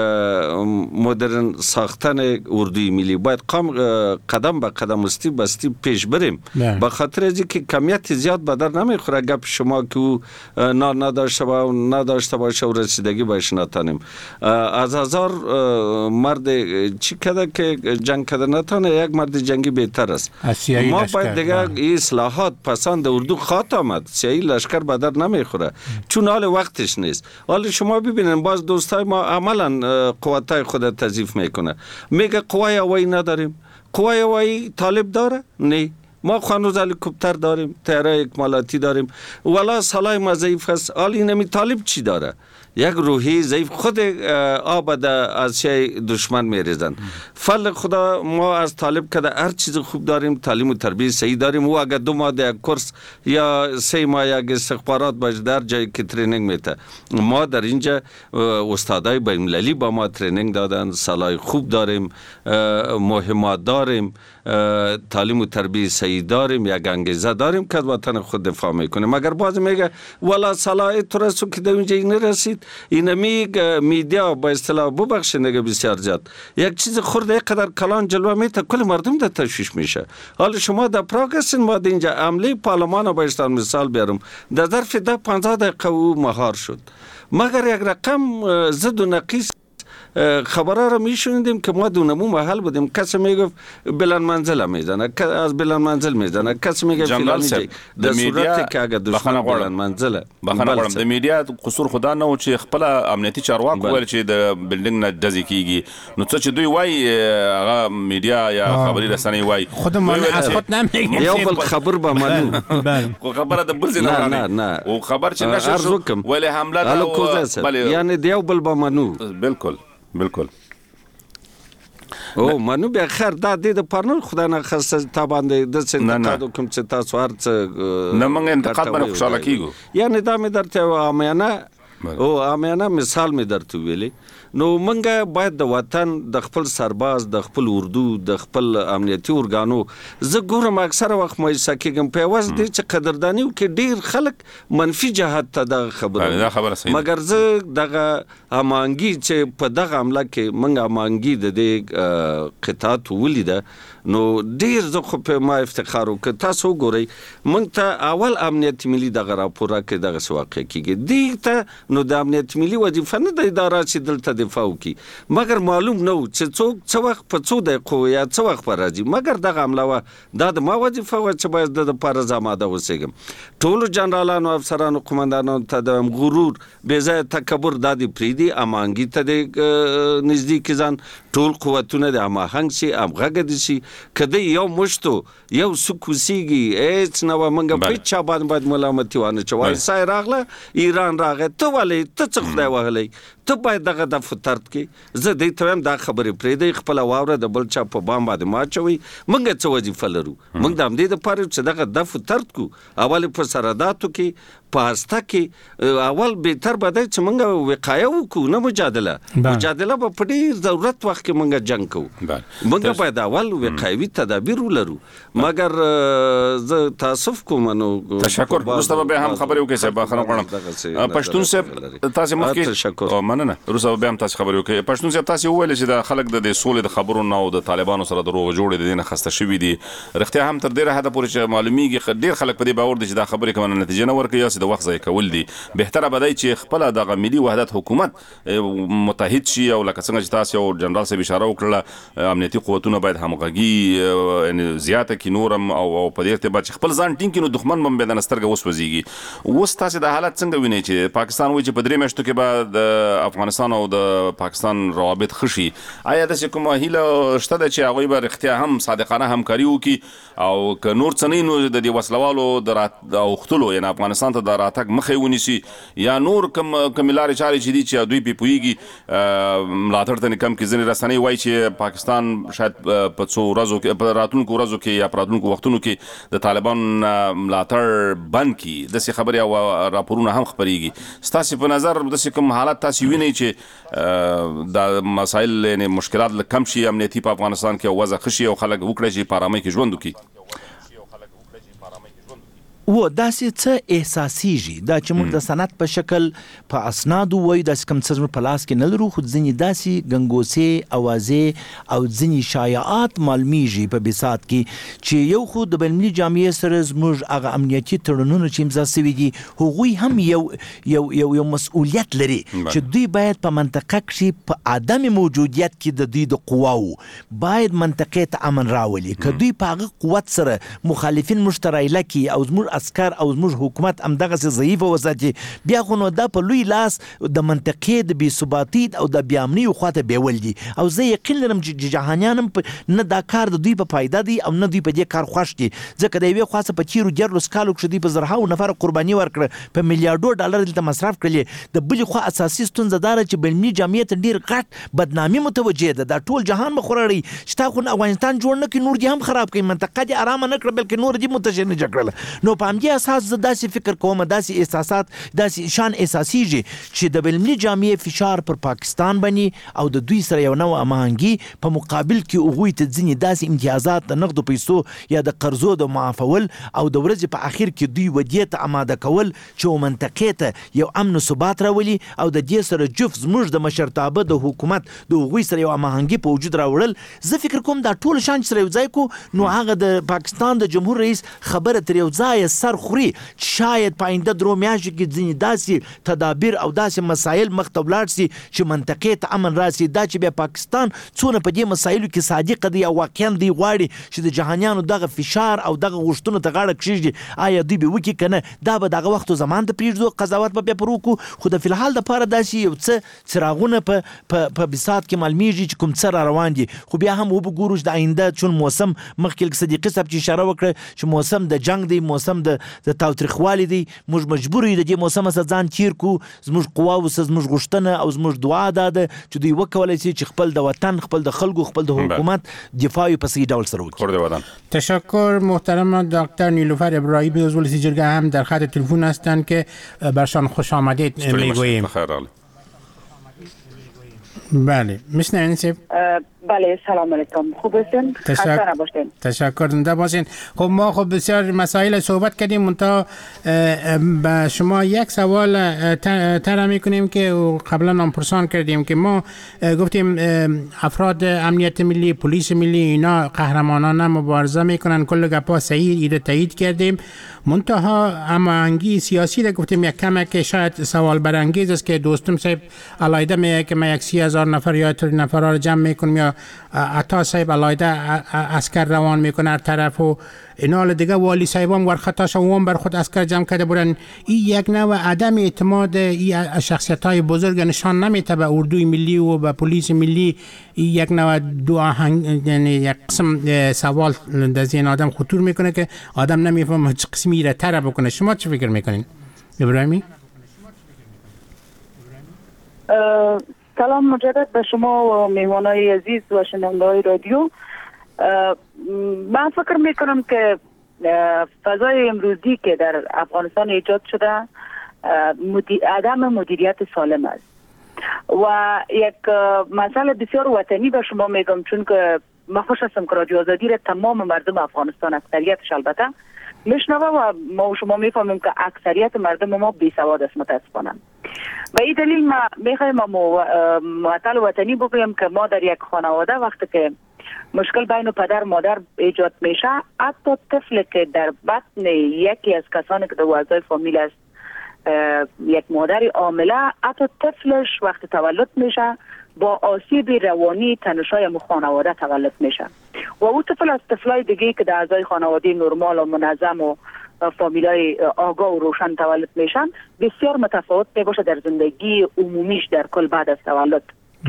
مدرن ساختن اردوی ملی باید قدم به قدم استی بستی پیش بریم به خاطر از که کمیت زیاد به در نمیخوره گپ شما که نان نداشته و نداشته باشه و رسیدگی باشه نتانیم از هزار مرد چی کده که جنگ کده نتانه یک مرد جنگی بهتر است. ما باید دیگه اصلاحات پسند اردو خواهد آمد سیاهی لشکر به در نمیخوره چون حال وقتش نیست. حال شما ببینن باز دوستای ما عملا قوتای خود تضعیف میکنه میگه قوای هوایی نداریم قوای هوایی طالب داره نه ما خانوز هلیکوپتر داریم طیاره اکمالاتی داریم ولا سالای ما ضعیف است حال اینمی طالب چی داره یک روحی ضعیف خود آب از شای دشمن میریزن فضل خدا ما از طالب کده هر چیز خوب داریم تعلیم و تربیت صحیح داریم و اگر دو ماه یک کورس یا سه ماه یک استخبارات باش در جایی که ترینینگ میته ما در اینجا استادای بین‌المللی با ما ترینینگ دادن سالای خوب داریم مهمات داریم تعلیم و تربیت صحیح داریم یک انگیزه داریم که وطن خود دفاع میکنه مگر باز میگه والا صلاح تو رسو که در اونجا این رسید این میگه میدیا با اصطلاح ببخشنده بسیار زیاد یک چیز خورده یک قدر کلان جلوه میته کل مردم در تشویش میشه. حالا شما در پراگ هستین ما در اینجا عمله پارلمان با اشتان مثال بیارم در ظرف ده پانزده دقیقه او مهار شد مگر یک رقم زد و نقیص خبره را میشنیدیم که ما دونمو محل بودیم، کسی میگفت بلند منزل میزنه، از بلند منزل میزنه، کسی میگه فلانی جای. در صورتی که اگر دشمن بلند منزله بخنه غواړم د میډیا قصور خدا نه و چې خپل امنیتي چارواکو ویل چې د بلډینګ نه ډزې کیږي، نو څه چې دوی وایي هغه میډیا یا خبري رسنۍ وایي خودمون اسقط نمیگیم یو بل خبر به منو خو خبره د بل ځای نه نه نه او خبر چې نشه شو ولې حمله ده بله یعنی دیو بل به منو بالکل بالکل او منو به خیر دا د پرنل خدای نه خاصه تا باندې د څه انتقاد کوم چې تاسو هرڅ نه موږ انتقاد باندې خوشاله کیږو، یعنی دا مې درته عامیانه او عامیانه مثال مې درته ویلي. نو منګه باید د وطن د خپل سرباز د خپل اردو د خپل امنیتي ارګانو زه ګورم اکثره وخت مې سکیږم په واز دي چې قدردانی کې ډیر خلک منفي جهت ته د خبره مګر زه دغه امانګي چې په دغه عمله کې منګه امانګي د دې قطعات ولیده، نو ډیر زه خو په ما افتخار وکړ. تاسو ګورئ موږ ته اول امنیت ملي دغه راپور کې دغه واقع کیږي دی ته، نو د امنیت ملي وظیفه نه د اداره چې دلته دفاع وکړي، مګر معلوم نه و چې څوک څه وخت په څو دقیقو یا څه وخت به راځي، مګر دغه حمله وه دا د ما وظیفه وه چې باید د دپاره زه آماده اوسېږم. ټولو جنرالانو افسرانو قمندانانو ته د غرور بېځایه تکبر دا دې پرېږدي، امانګي ته دې نږدې کړي ځان، ټول قوتونه د هماهنګ شي همغږه دي شي. که دی یو مشتو یو څوک اوسېږي هېڅ نه وه موږ په هېڅ چا باندې باید ملامتي وانه چوو. وایسرای راغله ایران راغی، ته ولې ته څه خدای وهلی، ته باید دغه دفع ترد کې. زه دې ته وایم دا خبرې پرېږدئ، خپله واوره د بل چا په بام باندې مه اچوئ. موږ څه وظیفه لرو؟ موږ د همدې دپاره چې دغه دفع ترد کړو. اول په سرحداتو کې په هسته کې اول بهتر به دی چې موږ وقایه وکړو نه مجادله. مجادله به په ډېر ضرورت وخت کې موږ جنګ کوو. موږ باید اول وقایوي تدابیر ولرو. مګر زه تاسف کوم نو تشکر. وروسته به هم خبرې وکړئ صاحب، بخښنه غواړم. پښتون صاحب تاسې مخکې مننه وروسته به هم تاسې خبرې وکړئ. پښتون صاحب تاسې وویل چې د خلک د سولې د خبرو نه او د طالبانو سره د روغ جوړې د دې نه خسته شوي دي. رښتیا هم تر ډېره حده پورې چې معلومیږي ډېر خلک په دې باور دي چې دا خبرې کومه نتیجه نه ورکوي، یاسې د وخت ضایع کول دي. بهتره به دی چې خپله دغه ملي وحدت حکومت متحد شي، او لکه څنګه چې تاسې یو جنرال صاحب اشاره وکړله امنیتي قوتونه باید همغږي زیاته کړي نورم، او په دې ارتباط چې خپل ځان ټینګ کړي، نو دښمن به بیا د سترګه وسوځېږي. اوس تاسې دا حالت څنګه وینئ چې پاکستان وایي چې په درې میاشتو کې به د افغانستان او د پاکستان روابط ښه شي؟ آیا داسې کومه هیله شته ده چې هغوی به رښتیا هم صادقانه همکاري وکړي، او که نور څه نه نو د دې وسلوالو د اوښتلو یعنې افغانستان ته د راتګ مخه یې ونیسي، یا نور کوم کومې لارې چارې چې دي چې دوی پرې پوهېږي ملاتړ ته کم کړي؟ ځینې رسنۍ وایي چې پاکستان شاید په څو ورځو کې په راتلونکو ورځو کې یا په راتلونکو وختونو کې د طالبانو ملاتړ بند کړي. داسې خبرې او راپورونه هم خپرېږي. ستاسې په نظر داسې کوم حالت تاسې وینئ چې دا مسایل یعنې مشکلات لږ کم شي امنیتي په افغانستان کې، او وضع ښه شي او خلک وکړی چې په ارامۍ کې ژوند وکړي؟ و داسې څه احساسیږي دا چې موږ د سند په شکل په اسنادو وایو، داسې کوم څه زموږ په لاس کې نه لرو، خو ځینې داسې ګنګوسې اوازې او ځینې شایعات معلومیږي په بساط کې چې یو خو د بینالمللي جامعې سره زموږ هغه امنیتي تړونونه چې امضا سوي دي هغوی هم یو یو یو یو مسؤلیت لري چې دوی باید په منطقه کې په عدم موجودیت کې د دوی د قواو باید منطقې ته امن راولي. که دوی په هغه قوت سره مخالفین مشترایله کړي او زموږ اسکر او زموږ حکومت همدغسې ضعیفه وساتي، بیا خو نو دا په لوی لاس د منطقې د بې ثباتي او د بې امنۍ خواته بیول دي. او زه یقین لرم چې جهانیان هم نه دا کار د دوی په فایده دی او نه دوی په دې کار خوښ دي، ځکه د یوې خوا څخه په تېرو دیارلسو کالو کښې دوی په زرهاو نفره قرباني ورکړه، په میلیارډو ډالر دلته مصرف کړلې. د بلې خوا اساسي ستونزه دا ده چې بینالمللي جامعې ته ډېر غټ بدنامي متوجه ده. دا ټول جهان به خورړی چې تا خو افغانستان جوړ نه کړي، نور دې هم خراب کړي، منطقه دې ارامه نه کړه بلکې نور دې متشنجه کړله. نو په همدې اساس زه داسې فکر کوم، داسې احساسات داسې شان احساسیږي چې د بینالمللي جامعې فشار پر پاکستان باندې او د دوی سره یو نوع هماهنګي په مقابل کې هغوی ته ځینې داسې امتیازات د نغدو پیسو یا د قرضو د معافول او د ورځې په اخر کې دوی ودیې ته اماده کول چې منطقې ته یو امن و ثبات راولي، او د دې سره جفت زموږ د مشرتابه د حکومت د هغوی سره یو هماهنګي په وجود راوړل. زه فکر کوم دا ټول شان چې سره یو ځای کو، نو هغه د پاکستان د جمهور رئیس خبره تر یو ځایه سر خوري شاید په آینده درو میاشتو کې ځینې داسې تدابیر او داسې مسایل مخ ته ولاړ سي چې منطقې ته امن راسي. دا چې بیا پاکستان څونه په دې مسایلو کې صادق دی او واقعا دی غواړي چې د جهانیانو دغه فشار او دغه غوښتنو ته غاړه کېږدي، آیا دوی به وکړي که نه؟ دا به دغه وخت و زمان ته پرېږدو، قضاوت به بیا پر وکړو. خو د فلحال دپاره داسې یو څه څراغونه په بساط کې معلومیږي چې کوم څه را روان دي. خو بیا هم وبګورو چې د آینده چون موسم مخکې صدیقي صاحب چې اشاره وکړه چې موسم د جنگ دی، موسم د تاوتریخوالي دی، موږ مجبور یو د دې موسم څخه ځان تیر کړو. زموږ قواوو څخه زموږ غوښتنه او زموږ دعا دا ده چې دوی وکولی شي چې خپل د وطن، خپل د خلکو، خپل د حکومت دفاع یې په صحیح ډول سره وکړي. تشکر محترم دکتر نیلوفر ابراهیمی عضو جرگه هم در خط تلفن هستند که برشان خوش آمدید میگوییم. بله میشنوین سیب؟ بله سلام علیکم، خوب هستین؟ خسته نباشین. تشکر زنده باشین. خب ما خب بسیار مسائل صحبت کردیم، منتها با شما یک سوال طرح میکنیم که قبلا هم پرسان کردیم که ما گفتیم افراد امنیت ملی، پلیس ملی اینا قهرمانانه مبارزه میکنن، کل گپا صحیح ایده تایید کردیم، منتها اما انگی سیاسی ده گفتیم یک کمه که شاید سوال برانگیز است که دوستم صاحب علایده میگه که ما یک سی هزار نفر یا تا نفر رو جمع میکنیم یا عطا صاحب علایده اسکر روان میکنه هر طرف و اینا دیگه والی صاحب هم ورخطاش هم بر خود اسکر جمع کرده بودن. این یک نوع عدم اعتماد این شخصیت های بزرگ نشان نمیده به اردوی ملی و به پلیس ملی. این یک نوع دو آهنگ، یعنی یک قسم سوال در ذهن آدم خطور میکنه که آدم نمیفهمه چه قسمی را طرح بکنه. شما چه فکر میکنین ابراهیمی؟ سلام مجدد به شما و میهمانای عزیز و شنونده‌های رادیو. من فکر میکنم که فضای امروزی که در افغانستان ایجاد شده عدم مدیریت سالم است و یک مسئله بسیار وطنی به شما میگم، چون که من خوش هستم که رادیو آزادی را تمام مردم افغانستان، اکثریتش البته میشنوه و ما و شما میفهمیم که اکثریت مردم ما بی سواد است متاسفانه. به این دلیل ما میخوایم معطل وطنی بگویم که ما در یک خانواده وقتی که مشکل بین پدر مادر ایجاد میشه، حتی طفل که در بطن یکی از کسانی که در اعضای فامیل است یک مادر عامله، حتی طفلش وقتی تولد میشه با آسیب روانی تنشای خانواده تولد میشه و او طفل از طفلای دیگه که در اعضای خانواده نرمال و منظم و فامیلای آگاه و روشن تولد میشن بسیار متفاوت میباشه در زندگی عمومیش در کل بعد از تولد.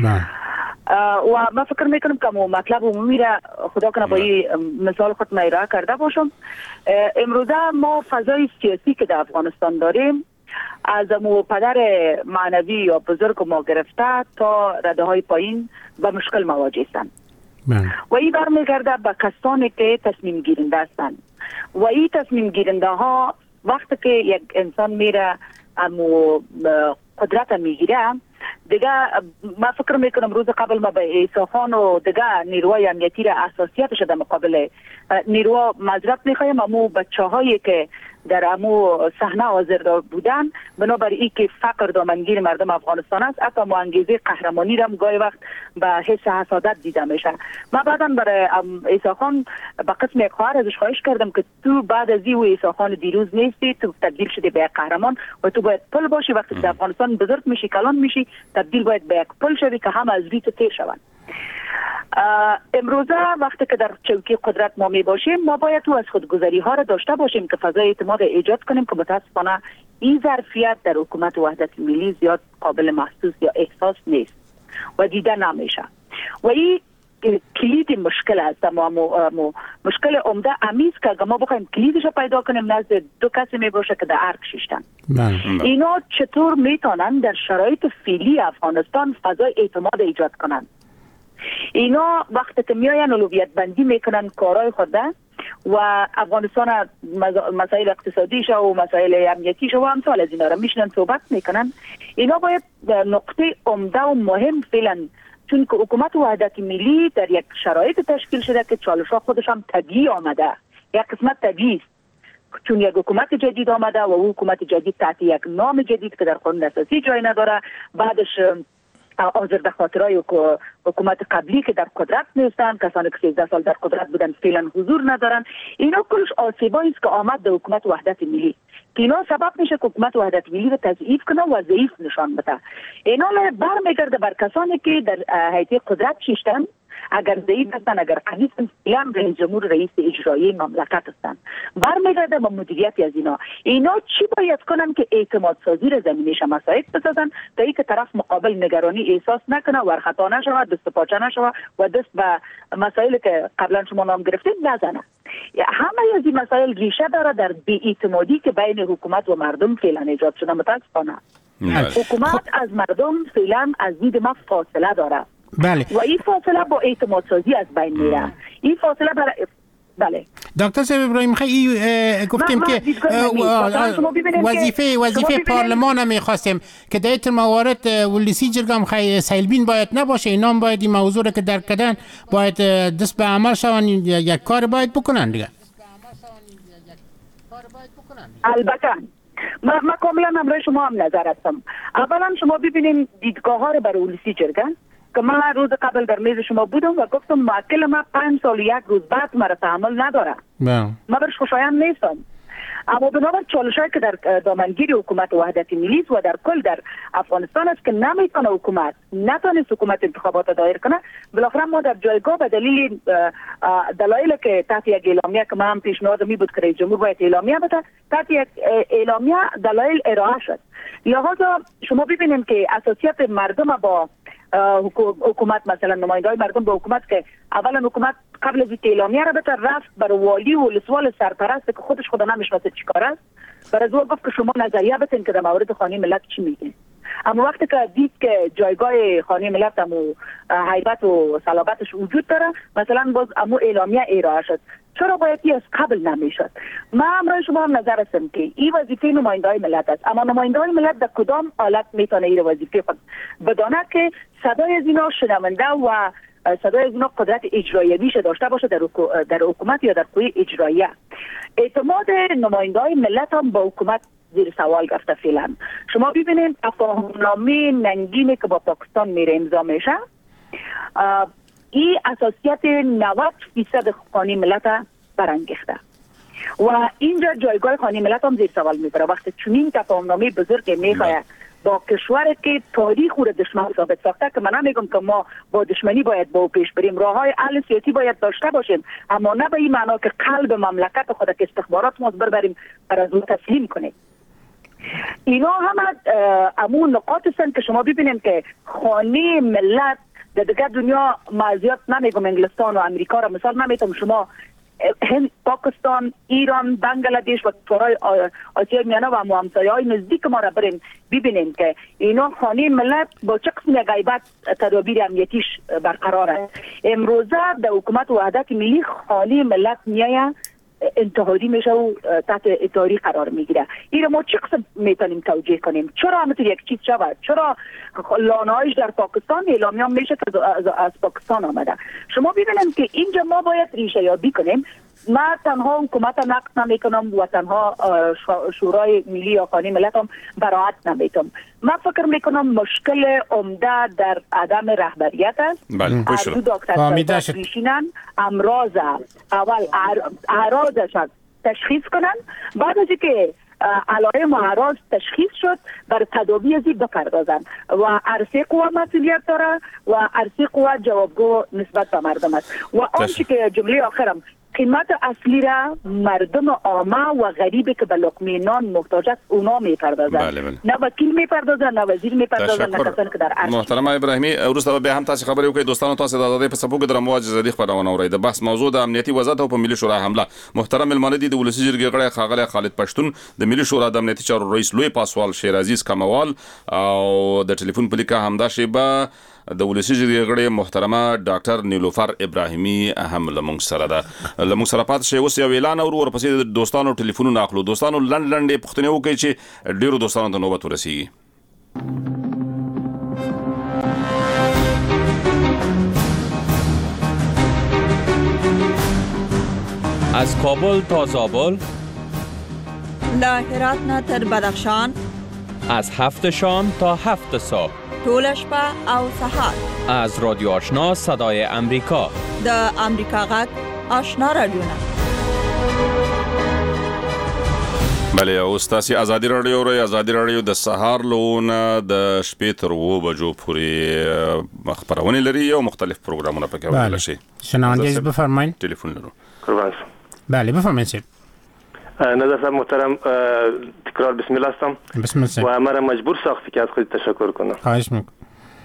و من فکر میکنم که مطلب عمومی را خدا کنه با این مثال خود ارائه کرده باشم. امروزه ما فضای سیاسی که در افغانستان داریم از امو پدر معنوی یا بزرگ ما گرفته تا رده های پایین با مشکل مواجه هستند و این برمیگرده به کسانی که تصمیم گیرنده هستند و این تصمیم گیرنده ها وقتی که یک انسان میره امو قدرت میگیره دیگه ما فکر میکنم روز قبل ما به عیسی خان و دیگه نیروهای امنیتی را اساسیت شده مقابل نیروها معذرت میخوایم امو بچه هایی که در امو صحنه حاضر بودن بنابراین ای که فقر دامنگیر مردم افغانستان است، حتی ما انگیزه قهرمانی را گاهی وقت به حس حسادت دیده میشه. ما بعدا برای عیسی خان به قسم یک خواهر ازش خواهش کردم که تو بعد از این و عیسی خان دیروز نیستی، تو تبدیل شدی به یک قهرمان و تو باید پل باشی، وقتی در افغانستان بزرگ میشی کلان میشی تبدیل باید به یک پل شوی که هم از ریت تیر شوند. امروزه وقتی که در چوکی قدرت ما می باشیم ما باید تو از خودگذری ها را داشته باشیم که فضای اعتماد ایجاد کنیم که متاسفانه این ظرفیت در حکومت وحدت ملی زیاد قابل محسوس یا احساس نیست و دیده نمیشه و این کلید مشکل است. ما مشکل عمده امیز که اگه ما بخوایم کلیدش پیدا کنیم نزد دو کسی می باشه که در ارک شیشتن. اینا چطور میتونن در شرایط فعلی افغانستان فضای اعتماد ایجاد کنن؟ اینا وقتی که میاین اولویت بندی میکنن کارهای خود و افغانستان مسائل اقتصادیش و مسائل امنیتیش و امثال از اینا را میشنن صحبت میکنن، اینا باید نقطه عمده و مهم فعلا، چون که حکومت وحدت ملی در یک شرایط تشکیل شده که چالش‌ها خودش هم طبیعی آمده، یک قسمت طبیعی است چون یک حکومت جدید آمده و حکومت جدید تحت یک نام جدید که در قانون اساسی جای نداره، بعدش آزرده خاطرای حکومت قبلی که در قدرت نیستند، کسانی که سیزده سال در قدرت بودن فعلا حضور ندارن، اینا کلش آسیبایی است که آمد در حکومت وحدت ملی که اینا سبب میشه که حکومت وحدت ملی رو تضعیف کنه و ضعیف نشان بده. اینا برمیگرده بر کسانی که در هیئت قدرت شیشتن، اگر ضعیف هستن، اگر قوی هستن، فعلا رئیس جمهور رئیس اجرایی مملکت هستن. برمیگرده با مدیریتی از اینا. اینا چی باید کنن که اعتماد سازی را زمینش مساعد بسازن تا اینکه طرف مقابل نگرانی احساس نکنه، ورخطا نشود، دست پاچه نشود و دست به مسائلی که قبلا شما نام گرفتید نزنه. همه از این مسائل ریشه داره در بی‌اعتمادی که بین حکومت و مردم فعلا ایجاد شده. متاسفانه حکومت از مردم فعلا از دید ما فاصله داره. بله. و این فاصله با اعتماد سازی از بین میره. این فاصله برای بله. دکتر صاحب ابراهیم خیلی گفتیم که وظیفه وظیفه پارلمان هم می‌خواستیم که در این موارد ولسی جرگه هم خیلی سیلبین باید نباشه، اینا باید این موضوع که درک کردن باید دست به عمل شون، یک کار باید بکنن دیگه. البته ما ما کاملا همراه شما هم نظر هستم. اولا شما ببینید دیدگاه ها رو برای ولسی جرگه که من روز قبل در میز شما بودم و گفتم موکل ما پنج سال یک روز بعد مرا تحمل نداره. ما برش خوشایند نیستم. اما بنابر چالشایی که در دامنگیری حکومت وحدت ملی و در کل در افغانستان است که نمیتونه حکومت نتونست حکومت انتخابات دایر کنه، بالاخره ما در جایگاه به دلیل دلایلی که تحت یک اعلامیه که ما هم پیشنهاد می بود که رئیس جمهور باید اعلامیه بده، تحت یک اعلامیه دلایل ارائه شد. لذا شما ببینید که اساسیت مردم با حکومت، مثلا نمایندگان مردم به حکومت که اولا حکومت قبل از اینکه اعلامیه را بده رفت برای والی و ولسوال سرپرست که خودش خود نمیشناسه چیکار است، برای از او گفت که شما نظریه بتین که در مورد خانه ملت چی میگین. اما وقتی که دید که جایگاه خانه ملت هم و هیبت و صلابتش وجود داره، مثلا باز امو اعلامیه ارائه شد. چرا باید از قبل نمیشد؟ من همراه شما هم نظر هستم که این وظیفه نماینده‌های ملت است، اما نماینده‌های ملت در کدام حالت میتونه این وظیفه خود بدانه که صدای از اینا شنونده و صدای از اینا قدرت اجرایی بیش داشته باشه در در حکومت یا در قوه اجراییه. اعتماد نماینده‌های ملت هم با حکومت زیر سوال گرفته فعلا. شما ببینید تفاهم‌نامه ننگینی که با پاکستان میره امضا میشه، این اساسیت نود فیصد خانه ملت برانگیخته و اینجا جایگاه خانه ملت هم زیر سوال میبره. وقتی چنین تفاهم‌نامه بزرگ میخواه با کشوری که تاریخ او را دشمن ثابت ساخته، که من نمیگم که ما با دشمنی باید با پیش بریم، راههای حل سیاسی باید داشته باشیم، اما نه به این معنا که قلب مملکت خود که استخبارات ما بربریم بر از اون تسلیم کنیم. اینا همه امون نقاط هستند که شما ببینید که خانه ملت در دیگر دنیا، مازیات نمیگم انگلستان و امریکا را مثال نمیتونم، شما هند، پاکستان، ایران، بنگلادش و کشورهای آسیای میانه و همسایه‌های نزدیک ما را بریم ببینیم که اینا خانه ملت با چه قسم غیبت تدابیر امنیتیش برقرار است. امروزه در حکومت وحدت ملی خانه ملت میایه انتحادی میشه و تحت اداری قرار میگیره. این ما چه قسم میتونیم توجیه کنیم؟ چرا همینطور یک چیز شود؟ چرا لانه‌هایش در پاکستان اعلامیه میشه که از, از پاکستان آمده؟ شما ببینید که اینجا ما باید ریشه یابی کنیم. من تنها حکومت نقد نمیکنم و تنها شورای ملی یا خانه ملت هم براعت نمیتونم. من فکر میکنم مشکل عمده در عدم رهبریت است. بله. دو دکتر پیشینن امراض اول اعراضش تشخیص کنن، بعد از اینکه علائم و اعراض تشخیص شد بر تداوی ازی بپردازن و عرصه قوه مسئولیت داره و عرصه قوه جوابگو نسبت به مردم است. و آنچه که جمله آخرم، قیمت اصلی را مردم عامه و غریبی که به لقمه نان محتاج است اونا میپردازن. بله بله. نه وکیل میپردازن، نه وزیر میپردازن، نه کسانی که در عرصه. محترم ابراهیمی، وروسته به هم تاسو خبرې وکړئ. دوستانو تاسو د ازادۍ په څپو کې د رمواج زدي خبرونه اورئ. د بحث موضوع د امنیتي وضعیت او په ملي شورا حمله. محترم ملمانه دي د ولسی جرګې غړی ښاغلی خالد پښتون، د ملي شورا د امنیتي چارو رئیس لوی پاسوال شیر عزیز کموال او د ټلیفون په لیکه همدا شیبه د ولسی جرګې غړی محترمه ډاکټر نیلوفر ابراهیمی هم لمونږ سره ده. لمونږ سره پات شي اوس یو اعلان اور ورپسې د دوستانو ټلیفونونه اخلو. دوستانو لند لند پښتنه وکړي چې ډیرو دوستانو ته نوبت ورسیږي. از کابل تا زابل، له هرات نه تر بدخشان، از هفت شام تا هفت صبح، طول شپه او سهار. از رادیو آشنا صدای امریکا، د امریکا غږ آشنا رادیو نه. بله او ستاسي ازادي رادیو ری ازادي رادیو د سهار لونه د شپې تر و بجو پورې خبرونه لري او مختلف پروګرامونه پکې وړاندې شي. شنوندگی بفرمایید. تلفن لرو. قربان. بله بفرمایید. نظر صاحب محترم تکرار بسم الله هستم. بسم الله. و مرا مجبور ساختی که از خود تشکر کنم. خواهش میکنم.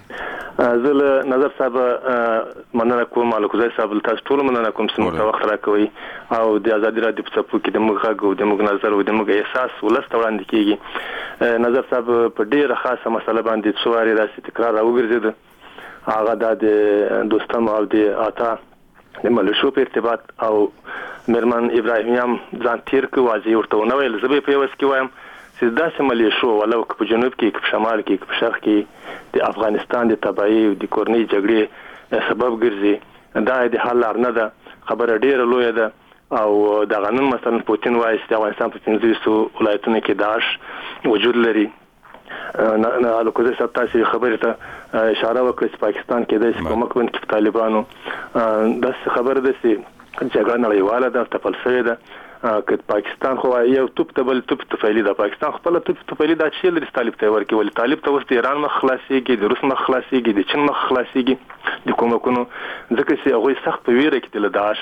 زه نظر صاحب مننه کوم الکوزای صاحب تاسو ټول مننه کوم چې موږ وخت راکوي او د ازادي رادیو په څپو کې د موږ غږ او د موږ نظر او د موږ احساس ولست وړاندې کیږي. نظر صاحب په ډیره خاصه مسله باندې څو واری راځي تکرار راوګرځید. هغه د دوستانو او د آتا د ملشو په ارتباط او مرمن ابراهیم ځان تیر کو واځي ورته ونه ویل زه به په وس کې وایم چې داسې ملشو ولو په جنوب کې په شمال کې په شرق کې د افغانستان د تباہي او د کورنۍ جګړې سبب ګرځي دا د حل لار نه ده. خبره ډیره لویه ده او د قانون مثلا پوتین وایي چې افغانستان په پنځه ولایتونو کې داعش وجود لري. نه الکوزه صاحب تاسو خبره ته اشاره وکړه چې پاکستان کې د کومک ون کې طالبانو د خبره ده چې جګړه نړیواله ده تپل شوې ده که پاکستان خو یو توپ ته بل توپ تفعیلی ده. پاکستان خپل توپ تفعیلی دا چې لري طالب ته ورکی ولې طالب ته وست ایران مخ خلاصيږي د روس مخ خلاصيږي د چین مخ خلاصيږي د کومکونو ځکه چې هغه سخت په ویره کې د داعش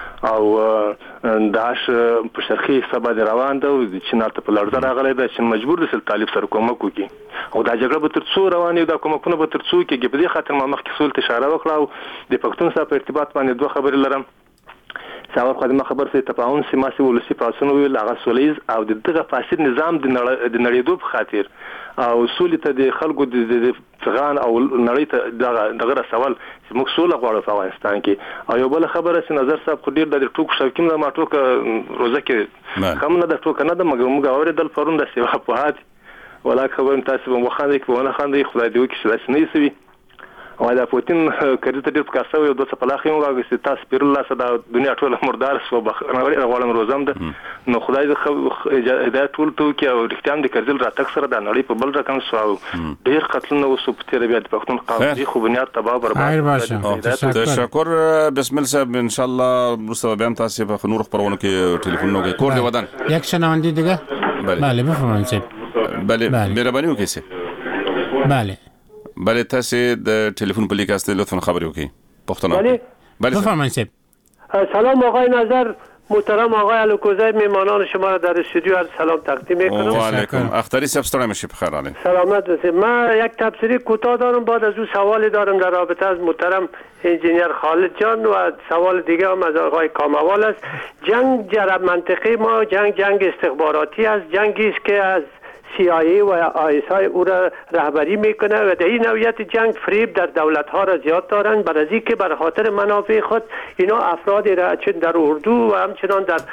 او داعش په شرقي سبا د روان ده او د چین ته په لړزه راغلی ده چې مجبور دي طالب سره کومک وکړي او دا جګړه به تر څو روانه ده کومکونه به تر څو کې په دې خاطر ما مخکې سول اشاره وکړه او د پښتون سره په ارتباط باندې دوه خبرې لرم. ساور خدمه خبر سي تفاهم سیماسي ولسی پاسونو ویل هغه سولیز او دغه فاسد نظام د نړیدو په خاطر او سولې ته د خلکو د افغان او نړۍ ته دغه دغه سوال چې موږ سوله غواړو په افغانستان کې. او یو بل خبره چې نظر صاحب خو ډیر د ټوک شوکیم نه ما ټوک روزه کې کوم نه د ټوک نه د مګر موږ اورېدل پرون د سیوا په هات ولا خبر تاسو په مخاندې کې ونه خاندې خدای دې وکړي چې نه سوي او دا پوتین کړي ته ډېر کاسو یو د سپلاخي موږ چې تاسو پیر الله صدا دنیا ټول مردار سو بخنه غوړم روزم ده نو خدای دې هدایت ټول ته کې او رښتیان د کرزل راتک سره د نړۍ په بل رقم سو ډېر قتلونه وسو په تیر بیا د پښتون قومي خو بنیاد تباہ برباد. تشکر بسم الله صاحب ان شاء الله مستوى بهم تاسو په نور خبرونه کې ټلیفون نو کې کور دی ودان یک شنوندی دیگه. بله بفرمایید. بله مهرباني وکړئ. بله بله تاسو د ټلیفون په لیک است لطفا خبري وکړئ. پښتنه بله بفرمایید. سلام آقای نظر محترم آقای الکوزای میهمانان شما را در استودیو عرض سلام تقدیم میکنم. و علیکم اختری صاحب ستړی مشي بخیر علی. سلامت باشید. من یک تبصره کوتاه دارم بعد از اون سوالی دارم در رابطه از محترم انجینیر خالد جان و سوال دیگه هم از آقای کاموال است. جنگ در منطقه ما جنگ جنگ استخباراتی است، جنگی است که از سی آی ای و آی اس آی او را رهبری میکنه و در این نوعیت جنگ فریب در دولت ها را زیاد دارند برای اینکه بر خاطر منافع خود اینا افرادی را چون در اردو و همچنان در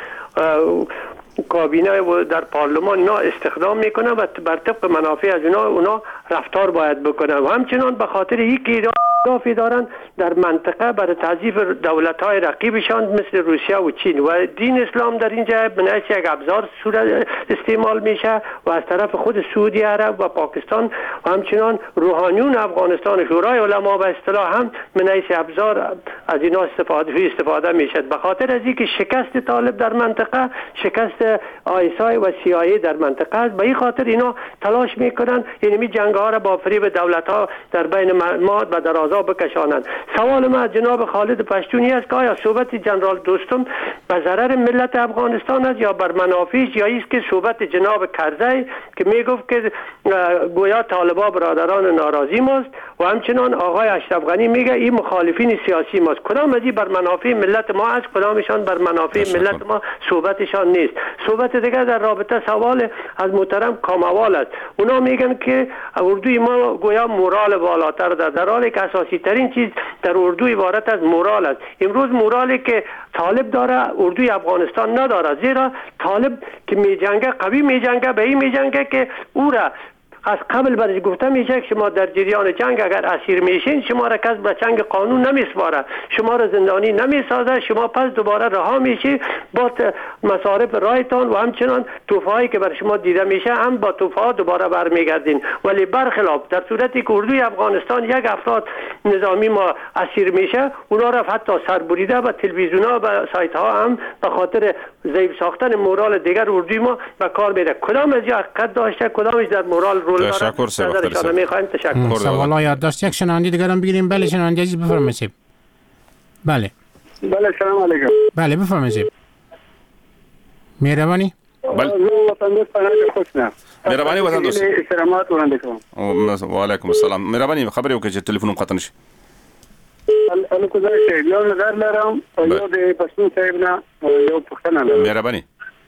کابینه و در پارلمان اینا استخدام میکنه و بر طبق منافع از اینا اونا رفتار باید بکنه و همچنان به خاطر اینکه اهدافی دارن در منطقه برای تضعیف دولت‌های رقیبشان مثل روسیه و چین و دین اسلام در اینجا به نحو یک ابزار صورت استعمال میشه و از طرف خود سعودی عرب و پاکستان و همچنان روحانیون افغانستان شورای علما به اصطلاح هم به نحو ابزار از اینا استفاده استفاده میشه. به خاطر از اینکه شکست طالب در منطقه شکست آی اس آی و سی آی ای در منطقه است، به این خاطر اینا تلاش میکنن یعنی جنگ ها را با فریب دولت ها در بین ما و در آزا بکشانند. سوال ما از جناب خالد پشتونی است که آیا صحبت جنرال دوستم به ضرر ملت افغانستان است یا بر منافعش، یا است که صحبت جناب کرزی که میگفت که گویا طالبان برادران ناراضی ماست و همچنان آقای اشرف غنی میگه این مخالفین سیاسی ماست. کدام از این بر منافع ملت ما است، کدامشان بر منافع ملت ما صحبتشان نیست. صحبت دیگر در رابطه سوال از محترم کاموال است. اونا میگن که اردوی ما گویا مورال بالاتر داره، در حالی که اساسی ترین چیز در اردو عبارت از مورال است. امروز مورالی که طالب داره اردوی افغانستان نداره، زیرا طالب که میجنگه قوی میجنگه، به این میجنگه که او را از قبل برش گفته میشه که شما در جریان جنگ اگر اسیر میشین شما را کس به چنگ قانون نمیسپاره، شما را زندانی نمیسازه، شما پس دوباره رها میشی با مصارف رایتان و همچنان توفایی که بر شما دیده میشه هم با توفا دوباره برمیگردین. ولی برخلاف در صورتی که اردوی افغانستان یک افراد نظامی ما اسیر میشه اونا را حتی سربریده و تلویزیون‌ها و سایت ها هم به خاطر ضعیف ساختن مورال دیگر اردوی ما به کار میره. کدام از حقیقت داشته کدامش در مورال رول داره؟ تشکر سر میخوایم تشکر. سوالا یادداشت یک شنونده دیگر هم بگیریم. بله شنونده عزیز بفرمایید. بله بله سلام علیکم. بله بفرمایید. مهربانی. بله وطن دوست پناه خوشنه. مهربانی وطن دوست. استرامات وړاندې کوم. وعلیکم السلام. مهربانی خبرې وکړئ چې ټلیفون قطع نشي. الکو زه یو نظر لرم یو د پښتون صاحب نه یو پوښتنه لرم. مهربانی.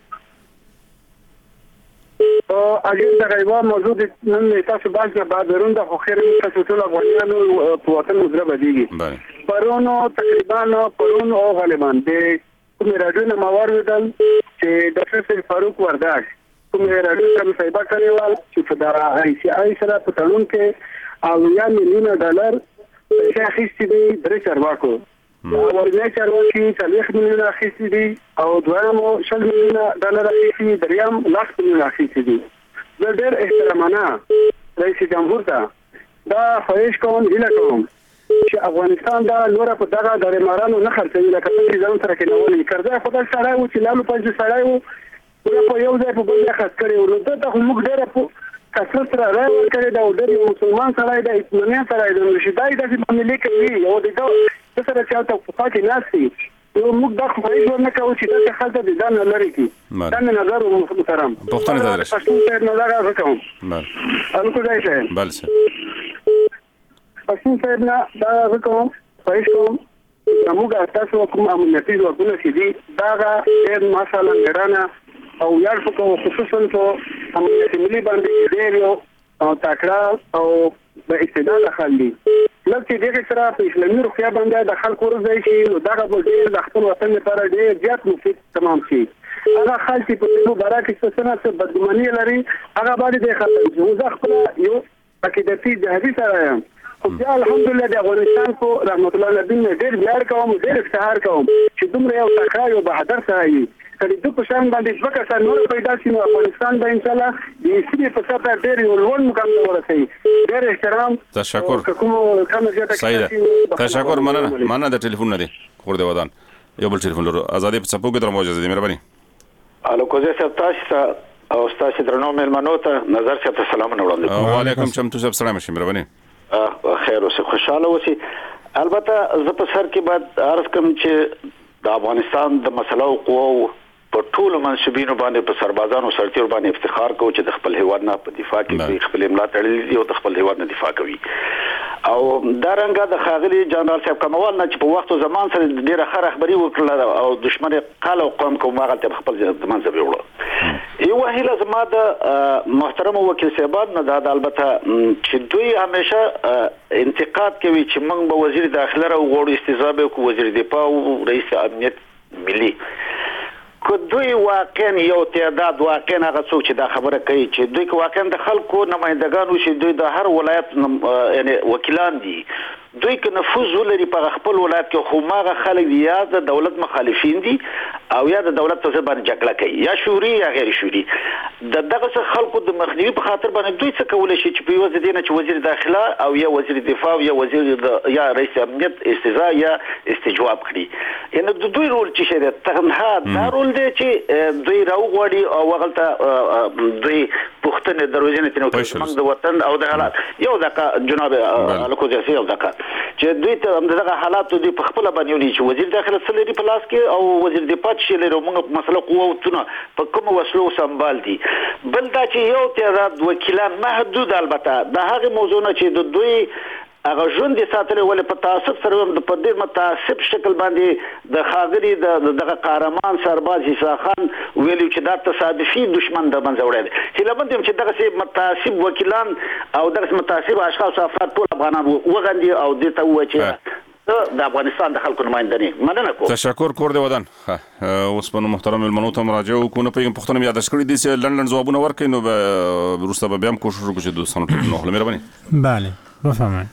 او اگر دا غیبا موجود نن تاسو باز نه بعد د خو خیر تاسو ټول افغانانو په وطن مزره بدیږي. بله. پرونو تقریبا پرونو او غالبا د کوم راډیو نه ماور ودل چې د فیصل فاروق ورداش کوم راډیو سره صاحب کړیوال چې په دا آی سی آی سره په تړون کې او یا میلیون ډالر پیسې اخیستې دي درې چارواکو او ورنه چارواکي څلوېښت میلیونه اخیستې دي او دویم شل میلیونه ډالر اخیستې دي دریم لس میلیونه اخیستې دي. زه ډېر احترامانه رئیس جمهور ته دا خواهش کوم هیله کوم چې افغانستان دا نور په دغه درمارانو نه خرڅوي لکه څنګه ځان سره کې نوولي کړه خدای سره و چې لالو پنځه سړی وو په یو ځای په بل ځای خرڅ کړي ورته ته موږ ډېر په کثرت سره راوړل کړي دا ډېر مسلمان سره د اسلامي سره د رشیدای د معاملې کوي او د دا سره چې تاسو په پاتې ناسي نو موږ دا خواهش ورنکوو چې دا خلک د ځان لري کی دا نظر محترم پښتون ته درش پښتون ته نظر راکوم. بله الکو ځای شه بله سر پښتون ته نه دا راکوم خواهش کوم موږ تاسو کوم امنیتي ځواکونه چې دي دا ډېر مثلا ګرانه او یار په خصوصا په امنیتي ملي باندې ډېر یو تکړه او د استعداد خلک لکه دغه سره په اسلامي روغتیا باندې د خلکو ورځي چې نو دغه به ډېر د خپل وطن لپاره ډېر زیات مفید تمام شي. هغه خلک په دغه باره کې څه څه بدګماني لري هغه باندې د خلک جو خپل یو عقیدتي جهادي سره یم خو بیا الحمدلله د افغانستان کو رحمت الله علیه ډېر بیار کوم ډېر افتخار کوم چې دومره یو تکړه یو بهادر سره یي کله د په شان باندې څوک سره نور پیدا شي نو افغانستان به ان شاء الله د سیمې په سطح ډېر یو لوړ مقام ته ورسوي. ډېر احترام تشکر کوم کوم زیاته سعید تشکر مننه مننه د ټلیفون نه دی خورده ودان یو بل ټلیفون لرو ازادي په څپو کې درمو اجازه دي مهرباني. الو کوزه صاحب تاسو او تاسو درنو ملمنو ته نظر صاحب سلام وړاندې کوم. وعلیکم چمتو صاحب سلام شي مهرباني. خیر اوسه خوشاله اوسئ. البته زه په سر کې بعد عرض کوم چې د افغانستان د مسلو قوو په ټولو منسوبینو باندې په سربازانو سرتیرو باندې افتخار کوي چې د خپل هیواد نه په دفاع کې خپل املا تړلې دي او د خپل هیواد نه دفاع کوي او دا رنګه د خاغلی جنرال صاحب کموال نه چې په وخت او زمان سره ډیره ښه رهبري وکړه او دشمن قال او قوم کوم هغه ته خپل منځ ویوړه. یو هیله زما د محترم وکیل صاحب نه دا البته چې دوی همیشه انتقاد کوي چې موږ به وزیر داخله او غوړ استضافه کو وزیر دفاع او رئیس امنیت ملي که دوی واقعا یو تعداد واقعا هغه څوک چې دا خبره کوي چې دوی واقعا د خلکو نمائندگان وشي دوی د هر ولایت یعنی وکیلان دي دوی که نفوذ ولري په خپل ولایت کې خو ماغه خلک دي یا د دولت مخالفین دي او یا د دولت په ځبان جګړه کوي یا شوري یا غیر شوري د دغه خلکو د مخنیوي په خاطر باندې دوی څه کولای شي چې په یوه ځدینه چې وزیر داخله او یا وزیر دفاع یا وزیر یا رئیس امنیت استضاء یا استجواب کړي یعنی د دوی رول چې شه تنها دا رول دی چې دوی راوغړي او وغلطه دوی پښتنه دروازې نه تنو د وطن او د حالات یو دغه جناب الکو ځای یو دغه چې دوی ته همدغه حالات دوی په خپل باندې ولي چې وزیر داخله سلري په لاس کې او وزیر دفاع چې لري موږ مسله قوتونه په کوم وسلو سمبال دي بل دا چې یو تعداد وکیلان محدود البته د هغه موضوع نه چې د دوی هغه ژوند دي ساتره ولې په تاسف سره د پدې متاسب شکل باندې د خاغری د دغه قهرمان سرباز عیسی خان ویلو چې دا تصادفي دشمن د منځ وړل چې لبندم چې دغه سي متاسب وکیلان او دغه متاسب اشخاص افراد ټول افغانان وغندي او د ته و چې د افغانستان د خلکو نمائندنې مننه کوم. تشکر کور دی ودان. اوس په محترم المنو ته مراجعه وکړو. نه پېږم پښتنه یاد کړی دي چې لندن ځوابونه ورکړي نو به وروسته به هم کوشش وکړو چې دوستانو ته نو مهرباني. بله بفرمایئ.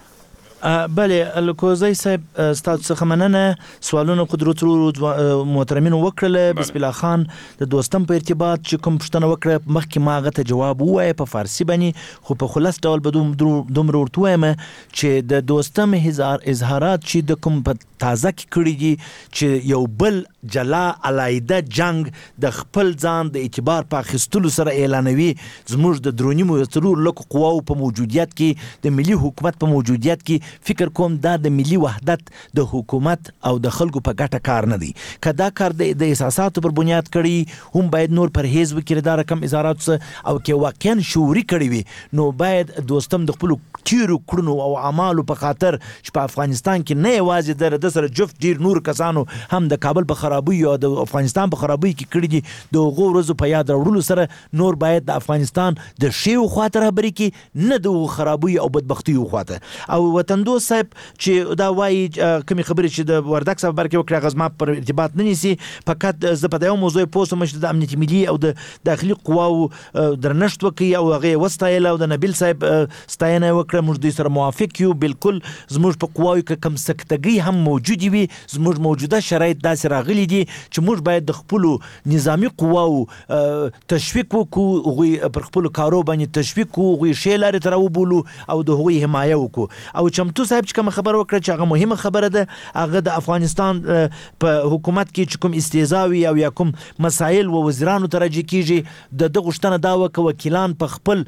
بله لکوزی صاحب ستاسو څخه مننه. سوالونه قدرت محترمین وکړل. بسم الله خان د دوستم په ارتباط چې کوم پوښتنه وکړه مخکې ما هغه ته جواب ووایه په فارسی باندې، خو په خلاص ډول به دومره ورته وایم چې د دوستم اظهارات چې د کوم په تازه کې کړي دي چې یو بل جلا علایده جنگ د خپل ځان د اعتبار په اخیستلو سره اعلانوي، زموږ د درونی څلور لکو قواو په موجودیت کې د ملي حکومت په موجودیت کې فکر کوم دا د ملي وحدت د حکومت او د خلکو په ګټه کار نه دی. که دا کار د احساساتو پر بنیاد کړي هم باید نور پرهیز وکړي دا رقم اظهارات او که واقعا شعوري کړي وي نو باید دوستم د خپلو تیرو کړنو او اعمالو په خاطر چې په افغانستان کې نه یوازې د د سره جفت ډیر نور کسانو هم د کابل په خرابۍ او د افغانستان په خرابۍ کې کړي دي د هغو ورځو په یاد راوړلو سره نور باید د افغانستان د ښیو خواته رهبري کړي نه د خرابۍ او بدبختیو خواته. او وطندوست صاحب چې دا وایي کومې خبرې چې د وردګ صاحب برکې وکړي هغه زما پر ارتباط نه نیسي. فقط زه په دا یو موضوع پوه شوم چې د امنیت ملي او د داخلي قواو درنښت وکړي او هغه یې وستایله او د نبیل صاحب ستاینه یې وکړه. موږ دوی سره موافق یو. بالکل زموږ په قواو کې کم سکتګۍ هم موجودې وي. زموږ موجوده شرایط داسې راغلي دي چې موږ باید د خپلو نظامي قواو تشویق وکړو، هغوی پر خپلو کارو باندې تشویق کړو، هغوی ښې لارې ته راوبولو او د هغوی حمایه وکړو. او چمتو صاحب چې کوم خبر وکړه چې هغه مهمه خبره ده، هغه د افغانستان په حکومت کې چې کوم استهزاوي او یا کوم مسایل و وزیرانو ته راجع کیږي د دغه غوښتنه دا وکړه وکیلان په خپل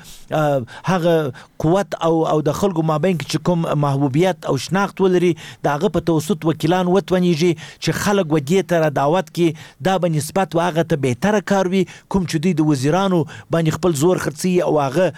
هغه قوت او او د خلکو مابین کې چې کوم محبوبیت او شناخت ولري د هغه په توسط وکیلان وتونیږي چې خلک ودې ته دعوت کې دا به نسبت و هغه ته بهتره کار وي کوم چې دوی د وزیرانو باندې خپل زور خرڅي او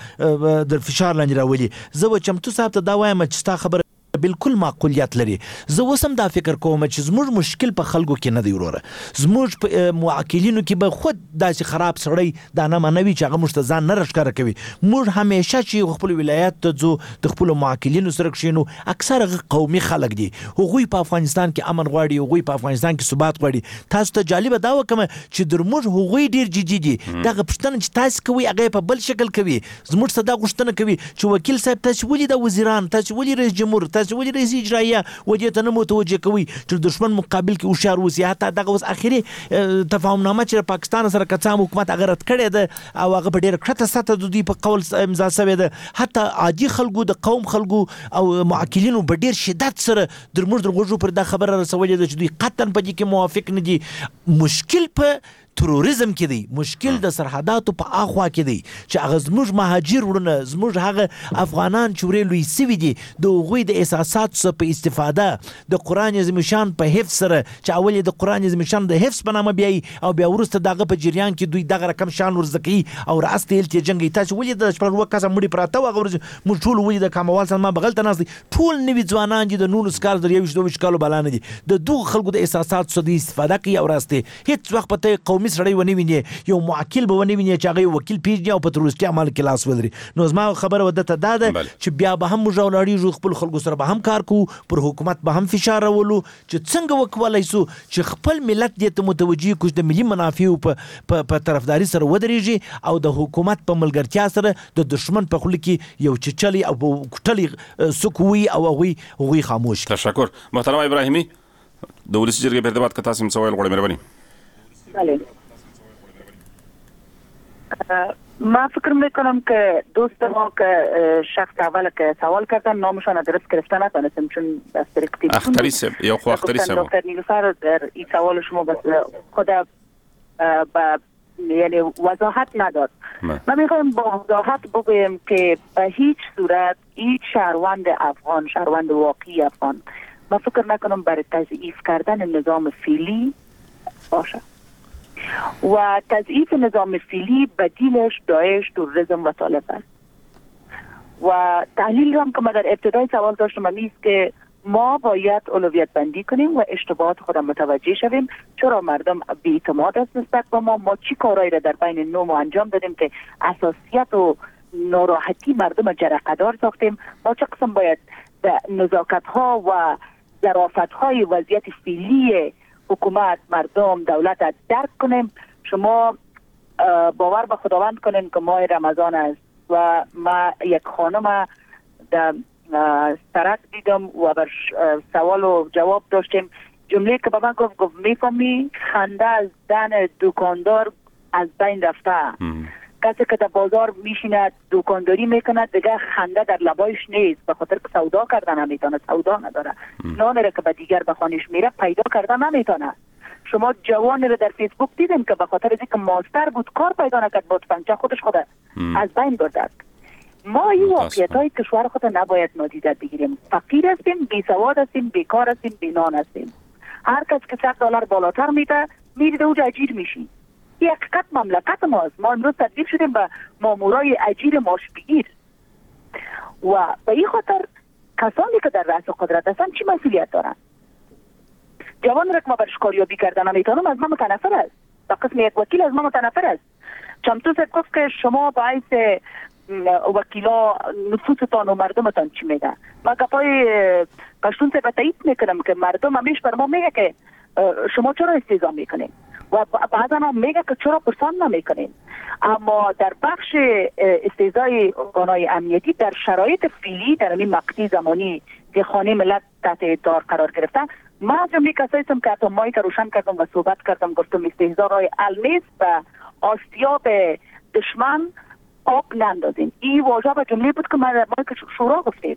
هغه د فشار لاندې راولي. زه به چمتو صاحب ته دا وایم چې ستا خبره بالکل معقولیت لري. زه اوس هم دا فکر کوم چې زموږ مشکل په خلکو کې نه دی وروره، زموږ په معاقلینو کې به خود داسې خراب سړی دا نه منوي چې هغه موږ ته ځان نه راښکاره کوي. موږ همیشه چې خپل ولایت ته ځو د خپلو معاقلینو سره کښېنو اکثر هغه قومي خلک دي، هغوی په افغانستان کې امن غواړي، هغوی په افغانستان کې ثبات غواړي. تاسو ته جالبه دا وکړم چې در موږ هغوی ډېر جدي دي. دغه پوښتنه چې تاسو کوئ هغه په بل شکل کوي. زموږ څه دا غوښتنه کوي چې وکیل صاحب تاسو ولې د وزیران، تاسو ولې رئیس جمهور، تاسو ولې رئیس اجرائیه ودې ته نه متوجه کوي چې دشمن مقابل کې هوښیار اوسي. حتی دغه اوس اخري تفاهمنامه چې پاکستان سره کڅام حکومت هغه رد کړې ده او هغه په ډېره کښته سطحه د دوی په قول امضا شوې ده. حتی عادي خلکو د قوم خلکو او معاقلینو په ډېر شدت سره در موږ در غوږو پر دا خبره رسولې ده چې دوی قطعا په دې کې موافق نه دي. مشکل په تروریزم کې دی، مشکل د سرحداتو په اخوا کې دی چې هغه زموږ مهاجر ورونه، زموږ هغه افغانان چې ورې لوی سوي دي د هغوی د احساساتو څخه په استفاده د قرآن عظیم شان په حفظ سره چې اول یې د قرآن عظیم شان د حفظ په نامه بیایي او بیا وروسته د هغه په جریان کې دوی دغه رقم شان ورزده کوي او رأس ته هلته جنګوي. تاسو ولې د شپږ اووه کسه مړي پراته وو هغه ورځ موږ ټول ولې د کاموال سلما بغل ته ناست دي، ټول نوي ځوانان دي د نولس کال تر یوویشت دوه ویشت کالو بالا نه دي. د دغو خلکو د احساساتو څخه دوی استفاده کوي او راست هېڅ وخت په ته قومي سړی ونه ویني، یو معقل به ونه ویني چې هغه وکیل پیژني او په تروریستي اعمال کې لاس ولري. نو زما خبره وده ته دا ده چې بیا به هم موږ ولاړېږو خپل خلکو سره به هم کار کوو، پر حکومت به هم فشار راولو چې څنګه وکولی سو چې خپل ملت دې ته متوجه کړو چې د ملي منافعو په په طرفداري سره ودرېږي او د حکومت په ملګرتیا سره د دشمن په خوله کې یو چچلي او کوټلي څوک وي او هغوی هغوی خاموش. تشکر. محترم ابراهیمي د ولسي جرګې په ارتباط که تاسو هم څه ویل غواړئ مهرباني. بله ما فکر میکنم که دوست ما که شخص اول که سوال کردن نامشان درست گرفته نتونستم چون از طریق تلفن اختری سب یا خو اختری سب دکتر نیلوفر در این سوال شما بس خود با یعنی وضاحت نداد. من میخوایم با وضاحت بگویم که به هیچ صورت هیچ شهروند افغان، شهروند واقعی افغان من فکر نکنم برای تضعیف کردن نظام فعلی باشه و تضعیف نظام فعلی بدیلش داعش، تروریسم و طالب است. و تحلیل هم که من در ابتدای سوال داشتم نیست که ما باید اولویت بندی کنیم و اشتباهات خودم متوجه شویم. چرا مردم بی‌اعتماد است نسبت به ما؟ ما چی کارهایی را در بین نو ما انجام دادیم که اساسیت و ناراحتی مردم جرقه‌دار ساختیم؟ ما چه قسم باید نزاکت ها و ظرافت‌های وضعیت فعلی حکومت، مردم، دولت درک کنیم. شما باور به خداوند کنین که ماه رمضان است و ما یک خانم در سرک دیدم و بر سوال و جواب داشتیم. جمله که به من گفت گفت میفهمی خنده از دن دکاندار از بین رفته. کسی که در بازار میشیند دکانداری میکند دیگه خنده در لبایش نیست، به خاطر که سودا کردن نمیتونه، سودا نداره. نان را که به دیگر به خانش میره پیدا کردن نمیتونه. شما جوان رو در فیسبوک دیدین که به خاطر اینکه ماستر بود کار پیدا نکرد، بود پنچه خودش خود از بین برد. ما این واقعیت های کشور خود نباید نادیده بگیریم. فقیر هستیم، بی سواد هستیم، بیکار هستیم، بی نان هستیم. هر کس که صد دلار بالاتر میده میره اونجا اجیر میشی. این حقیقت مملکت ماست. ما امروز تبدیل شدیم به مامورای اجیر ماش بگیر و به این خاطر کسانی که در رأس قدرت هستن چی مسئولیت دارن؟ جوان را که ما برش کاریابی کردن نمیتونم از ما متنفر است. تا قسم یک وکیل از ما متنفر است. چمتو سید گفت که شما باعث وکیلا نفوستان و مردمتان چی میگه؟ ما گپای پشتون سه به تایید میکنم که مردم همیش بر ما میگه که شما چرا استیضا میکنین و بعضا هم میگه که چرا پرسان نمیکنین. اما در بخش استیضای ارگانهای امنیتی در شرایط فعلی در این مقطع زمانی که خانه ملت تحت دار قرار گرفتن، ما از جمله کسایی هستم که حتی مایی که روشن کردم و صحبت کردم گفتم استیضا رای حل نیست و آسیاب دشمن آب نندازین. این واژه به جمله بود که ما ما که شورا گفتیم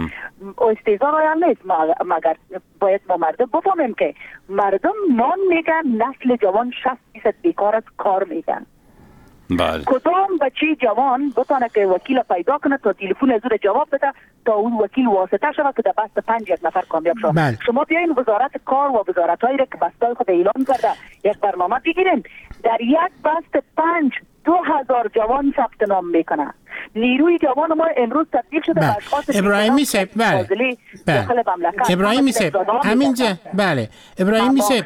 استیضا رای حل نیست، مگر باید ما مردم بفهمیم که مردم نان میگن، نسل جوان شصت درصد بیکار است، کار میگن. بله. کدام بچه جوان بتونه که وکیل پیدا کنه تا تلفن از اون جواب بده تا اون وکیل واسطه شود که در بست پنج یک نفر کامیاب شود. بله. شما بیاین وزارت کار و وزارت هایی را که بستای خود اعلام کرده یک برنامه بگیرین، در یک بست پنج دو هزار جوان ثبت نام میکنه. نیروی جوان ما امروز تبدیل شده به اشخاص ابراهیمی صاحب. بله داخل مملکت. ابراهیمی صاحب همینجا. بله ابراهیمی صاحب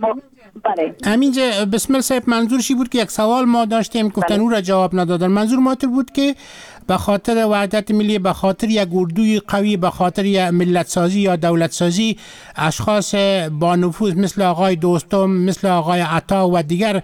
بله همینجا بسم الله صاحب منظورشی بود که یک سوال ما داشتیم گفتن او را جواب ندادن. منظور ما تو بود که به خاطر وحدت ملی، به خاطر یک اردوی قوی، به خاطر یک ملت سازی یا دولت سازی اشخاص با نفوذ مثل آقای دوستم، مثل آقای عطا و دیگر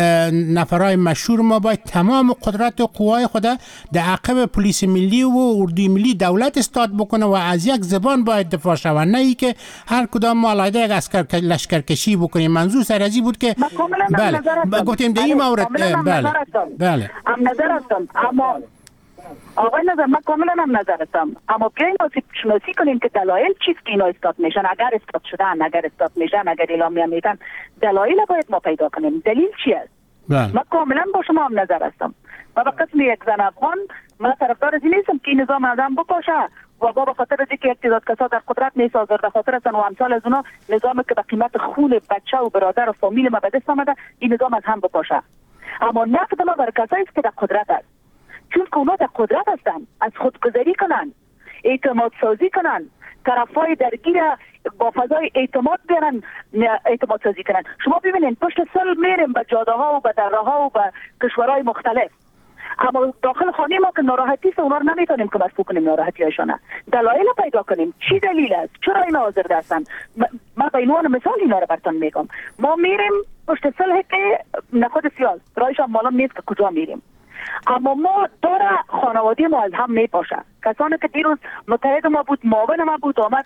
نفرای مشهور ما باید تمام قدرت و قوای خود در عقب پلیس ملی و اردوی ملی دولت استاد بکنه و از یک زبان باید دفاع شود، نه ای که هر کدام ما علیه یک عسکر لشکرکشی بکنیم. منظور سرازی بود که بله گفتیم در این مورد بله بله هم نظر هستم. اما آقای نظر من کاملا هم نظر هستم، اما بیاین شناسی کنیم که دلایل چیست که اینا استاد میشن. اگر استاد شدن، اگر استاد میشن، اگر اعلامیه میدن، دلایل باید ما پیدا کنیم. دلیل چی است؟ من کاملا با شما هم نظر هستم. و به قسم یک زن افغان من طرفدار از این نیستم که این نظام آدم بپاشه و با به خاطر از اینکه اقتدار کسا در قدرت نیست آزار به خاطر هستن و امثال از اونا نظامی که به قیمت خون بچه و برادر و فامیل ما به دست آمده این نظام از هم بپاشه. اما نقد ما بر کسایی است که در قدرت است، چون که اونا در قدرت هستن، از خودگذری کنن، اعتماد سازی کنن، طرفای درگیر با فضای اعتماد بیارن، اعتماد سازی کنن. شما ببینید پشت سل میریم به جاده ها و به دره ها و به کشورهای مختلف، اما داخل خانه ما که ناراحتی است اونا رو نمیتونیم که مسئول کنیم ناراحتی هایشان. دلایل پیدا کنیم چی دلیل است، چرا اینا آزرده هستن. ما به عنوان مثال اینا رو براتون میگم. ما میریم پشت سل که نخود سیال رایش هم معلوم نیست که کجا میریم، اما ما داره خانواده ما از هم میپاشه. کسانی که دیروز متحد ما بود، معاون ما بود، آمد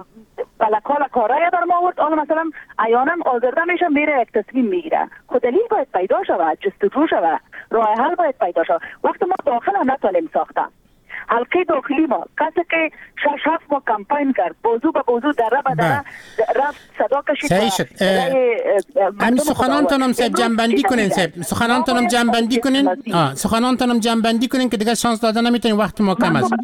بلکال کارای در ما آورد، حالا مثلا عیانم آزرده میشه میره یک تصمیم میگیره. خود دلیل باید پیدا شود، جستجو شود، راه حل باید پیدا شود. وقت ما داخل نتونیم ساخته حلقه داخلی ما کسی که شش هفت ما کمپین کرد بوزو به بوزو دره به دره رفت صدا کشید. صحیح شد. همین سخنانتان هم صاحب جنبندی کنین صاحب سخنانتان هم جنبندی کنین آه سخنانتان هم جنبندی کنین که دیگه شانس دادن نمیتونیم، وقت ما کم است.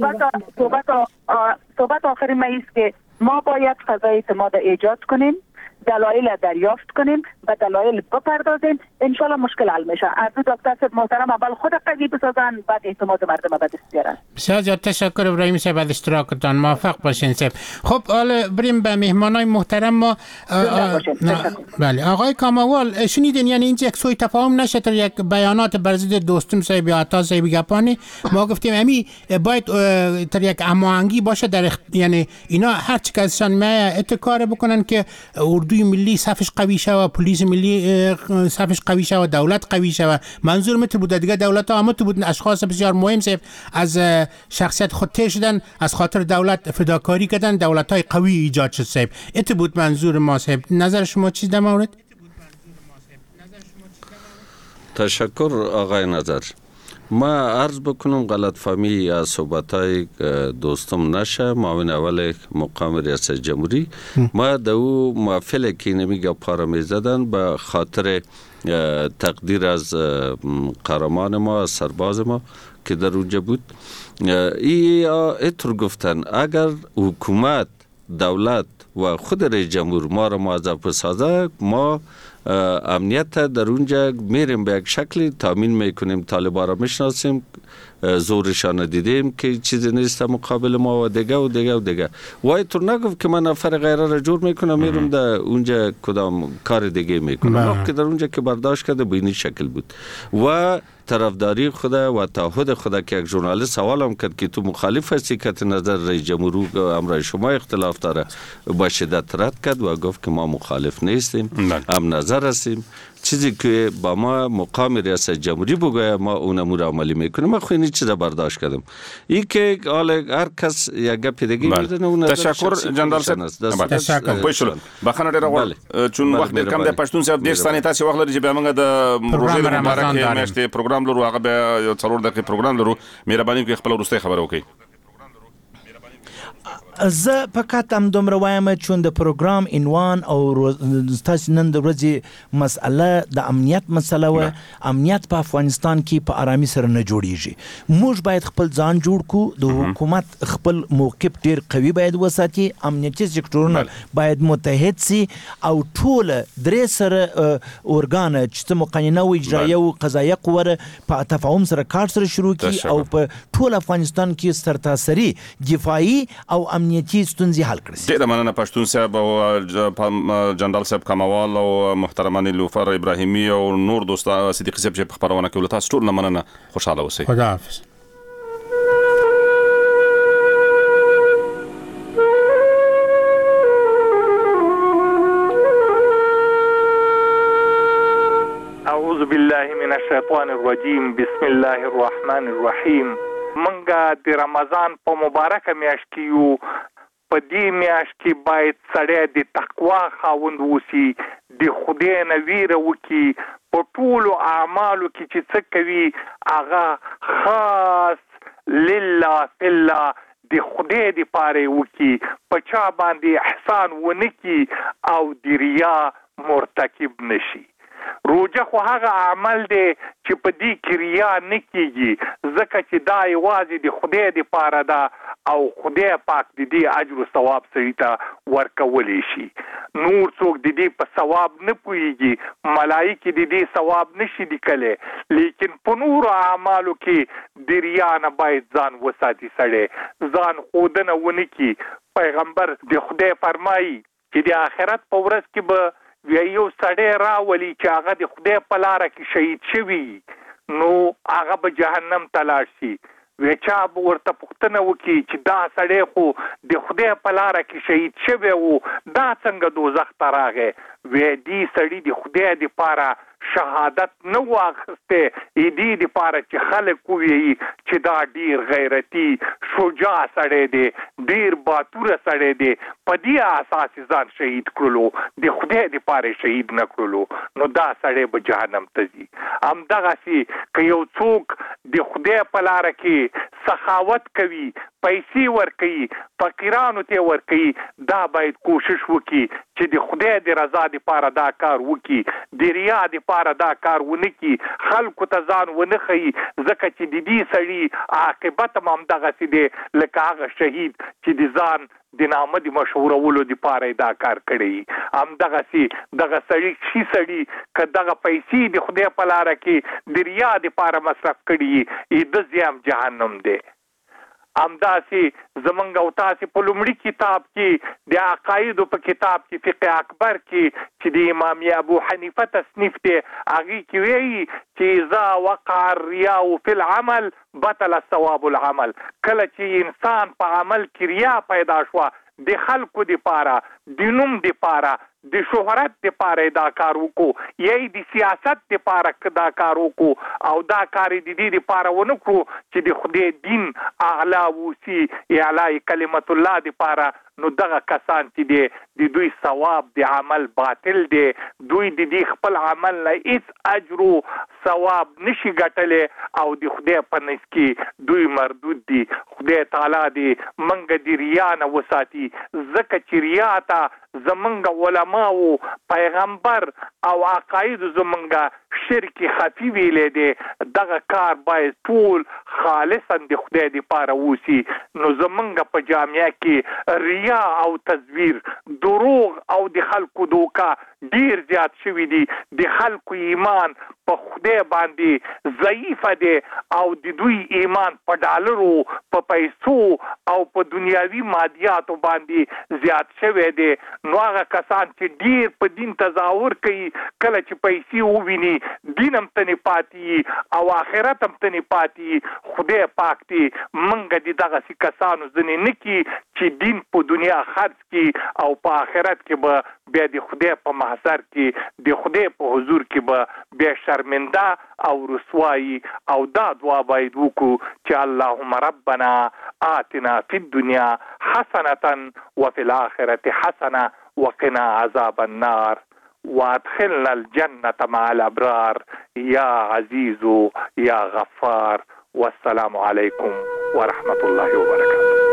صحبت آخری ما ایست که ما باید فضای اعتماد ایجاد کنیم. دلایل دریافت کنیم و دلایل بپردازیم ان شاء الله مشکل حل میشه. از دکتر صاحب محترم اول خود قوی بسازن بعد اعتماد مردم به دست بیارن. بسیار زیاد تشکر ابراهیم صاحب از اشتراکتان. موفق باشین صاحب. خب حالا بریم به مهمانای محترم ما. بله آقای کاموال شنیدین یعنی اینجا یک سوء تفاهم نشه تا یک بیانات بر ضد دوستم صاحب یا عطا صاحب گپانی ما گفتیم امی باید تا یک هماهنگی باشه در اخ... یعنی اینا هر چی که ازشان میایه اتکار بکنن که اردوی ملی صفش قوی شوه، پلیس ملی صفش قوی شوه، دولت قوی شوه. منظور مت بود دیگه دولت ها مت بود اشخاص بسیار مهم صاحب از شخصیت خود ته شدن، از خاطر دولت فداکاری کردن، دولت های قوی ایجاد شد صاحب. ات بود منظور ما صاحب. نظر شما چیز در مورد؟ تشکر آقای نظر. ما عرض بکنم غلط فهمی یا صحبتای دوستم نشه. معاون اول مقام ریاست جمهوری ما دو محفل که نمیگه پارا میزدن به خاطر تقدیر از قهرمان ما، از سرباز ما که در اونجا بود. ای اتر گفتن اگر حکومت، دولت و خود رئیس جمهور ما را موظف بسازه ما امنیت در اونجا میریم به یک شکلی تامین میکنیم، طالبان را میشناسیم، زورشان دیدیم که چیزی نیست مقابل ما و دیگه و دیگه و دیگه. وای تو نگفت که من نفر غیره را جور میکنم میرم در اونجا کدام کار دیگه میکنم. نه که در اونجا که برداشت کرده به این شکل بود و طرفداری خود و تعهد خود که یک ژورنالیست سوالم کرد که تو مخالف هستی که نظر رئیس جمهور امر شما اختلاف داره، با شدت رد کرد و گفت که ما مخالف نیستیم، هم نظر هستیم. چیزی که با ما مقام ریاست جمهوری بگوید ما اون امور عملی میکنیم. ما خو این چیزا برداشت کردم. این که حالا هر کس یک گپ دیگه میدونه اون تشکر جنرال صاحب. تشکر. باشلو بخنه ډیر غواړم چون وخت ډیر کم دی. پښتون صاحب ډیر ستانه تاسو وخت لري چې به موږ د روزي مبارک میاشتې پروګرام لرو، هغه به یو څلور دقیقې پروګرام لرو. مهرباني وکړئ خپل وروستۍ خبره وکړئ. زه فقط هم دومره وایم چون د پروګرام عنوان او تاسو نن د ورځې مسأله د امنیت مسله و. امنیت په افغانستان کې په آرامي سره نه جوړیږي. موږ باید خپل ځان جوړ کو، د حکومت خپل موقف ډیر قوي باید وساتي، امنیتي سکتورونه باید متحد سي او ټول درې سره اورګان چې مقننه او اجرایه او قضایه قوه په تفاهم سره کار سره شروع کی او په ټول افغانستان کې سرتاسري دفاعي او امنیتي ستونزې حل کړي. ډیره مننه پښتون صاحب او جنرال صاحب کموال او محترم نیلوفر ابراهیمی او نور دوستان صدیقی صاحب چې خبرونه کوي. تاسو ټول مننه، خوشاله اوسئ. خدا حافظ. اعوذ بالله من الشیطان الرجیم. بسم الله الرحمن الرحیم. منګه د رمضان په مبارکه میاشت کې یو. په دې میاشت کې باید سړی د تقوا خاوند وسی، د خدای نه ویره وکړي، په ټولو اعمالو کې چې څه کوي هغه خاص لله فالله د خدای دپاره وکړي، په چا باندې احسان ونه کړي او د ریا مرتکب نشي. روجه خو هغه عمل دی چې په دې کې ریا نه کېږي، ځکه چې دا یوازې د خدای دپاره ده او خدای پاک د دې اجر و ثواب سړي ته ورکولی شي. نور څوک د دې په ثواب نه پوهېږي، ملایکې د دې ثواب نشي لیکلی، لیکن په نورو اعمالو کې د ریا نه باید ځان وساتي، سړی ځان ښودنه ونه کړي. پیغمبر د خدای فرمایي چې د آخرت په ورځ کې به یو سړی راولي چې هغه د خدای په لاره کې شهید شوي، نو هغه به جهنم ته لاړ شي. وی چا به ورته پوښتنه وکړي چې دا سړی خو د خدای په لاره کې شهید شوی و، دا څنګه دوزخ ته راغی؟ وی دې سړي د خدای دپاره شهادت نه و اخیستی، دې دپاره چې خلک ووایي چې دا ډیر غیرتي شجاع سړی دی، ډیر باتوره سړی دی، په دې اساس ځان شهید کړلو، د خدای دپاره شهید نه کړلو، نو دا سړی به جهنم ته ځي. همدغسې که یو څوک د خدای په لاره کې سخاوت کوي، پیسې ورکوي، فقیرانو ته ورکوي، دا باید کوشش وکړي چې د خدای د رضا دپاره دا کار وکړي، د ریا دپاره دا کار ونه کړي، خلکو ته ځان ونه ښیي، ځکه چې د دې سړي عاقبت هم همدغسې دی لکه هغه شهید چې د ځان د نامه د مشهورولو لپاره دا کار کړی. هم دغه سي دغه سړی شي سړی ک دغه پیسې د خدای په لار کې د ریا لپاره مصرف کړي ای د زیام جهنم دی. همداسې زمونږ او تاسې په لومړي کتاب کې د عقایدو په کتاب کې فقه اکبر کې چې د امام ابو حنیفه تصنیف دی هغې کې وایي چې اذا وقع الرياء في العمل بطل ثواب العمل. کله چې انسان په عمل کې ریا پیدا شوه د خلکو دپاره د نوم دپاره د شهرت دپاره دا کار وکړو یا د سیاست دپاره دا کار وکړو او دا کار د دې دپاره ونه کړو چې د خدای دین اعلی وسی اعلی کلمت الله دپاره، نو دغه کسان چې دی د دوی ثواب د عمل باطل دی. دوی د دې خپل عمل نه هیڅ اجر او ثواب نشي ګټلی او د خدای په نس کې دوی مردود دي. خدای تعالی دې منګه د ریا نه وساتي، ځکه چې ریا ته زمونږ علماو پیغمبر او عقاید زمونږ شرک خفي ویلی دی. دغه کار باید ټول خالصا د خدای دپاره وسی. نو زمونږ په جامعه کې ریا او تزویر، دروغ او د خلکو دوکا ډیر زیات شوي دي. د خلکو ایمان په خدای باندې ضعیفه دی او د دوی ایمان په ډالرو، په پیسو او په دنیاوي مادیاتو باندې زیات شوی دی. نو هغه کسان چې ډیر په دین تظاهر کوي، کله چې پیسې وویني دین هم ته نه پاتې او آخرت هم ته نه پاتې. خدای پاک دې منګه د دغسې کسانو ځینې نه کړي چې دین په دنیا خرڅ کړي او په آخرت کې به بیا د خدای په محضر کې د خدای په حضور کې به بیا شرمنده او رسوایی. او دا دعا باید وکړو چې اللهم ربنا آتنا فی الدنیا حسنة وفي الآخرة حسنة وقنا عذاب النار وادخلنا الجنة مع الأبرار یا عزیز یا غفار. والسلام علیکم ورحمة الله وبرکاته.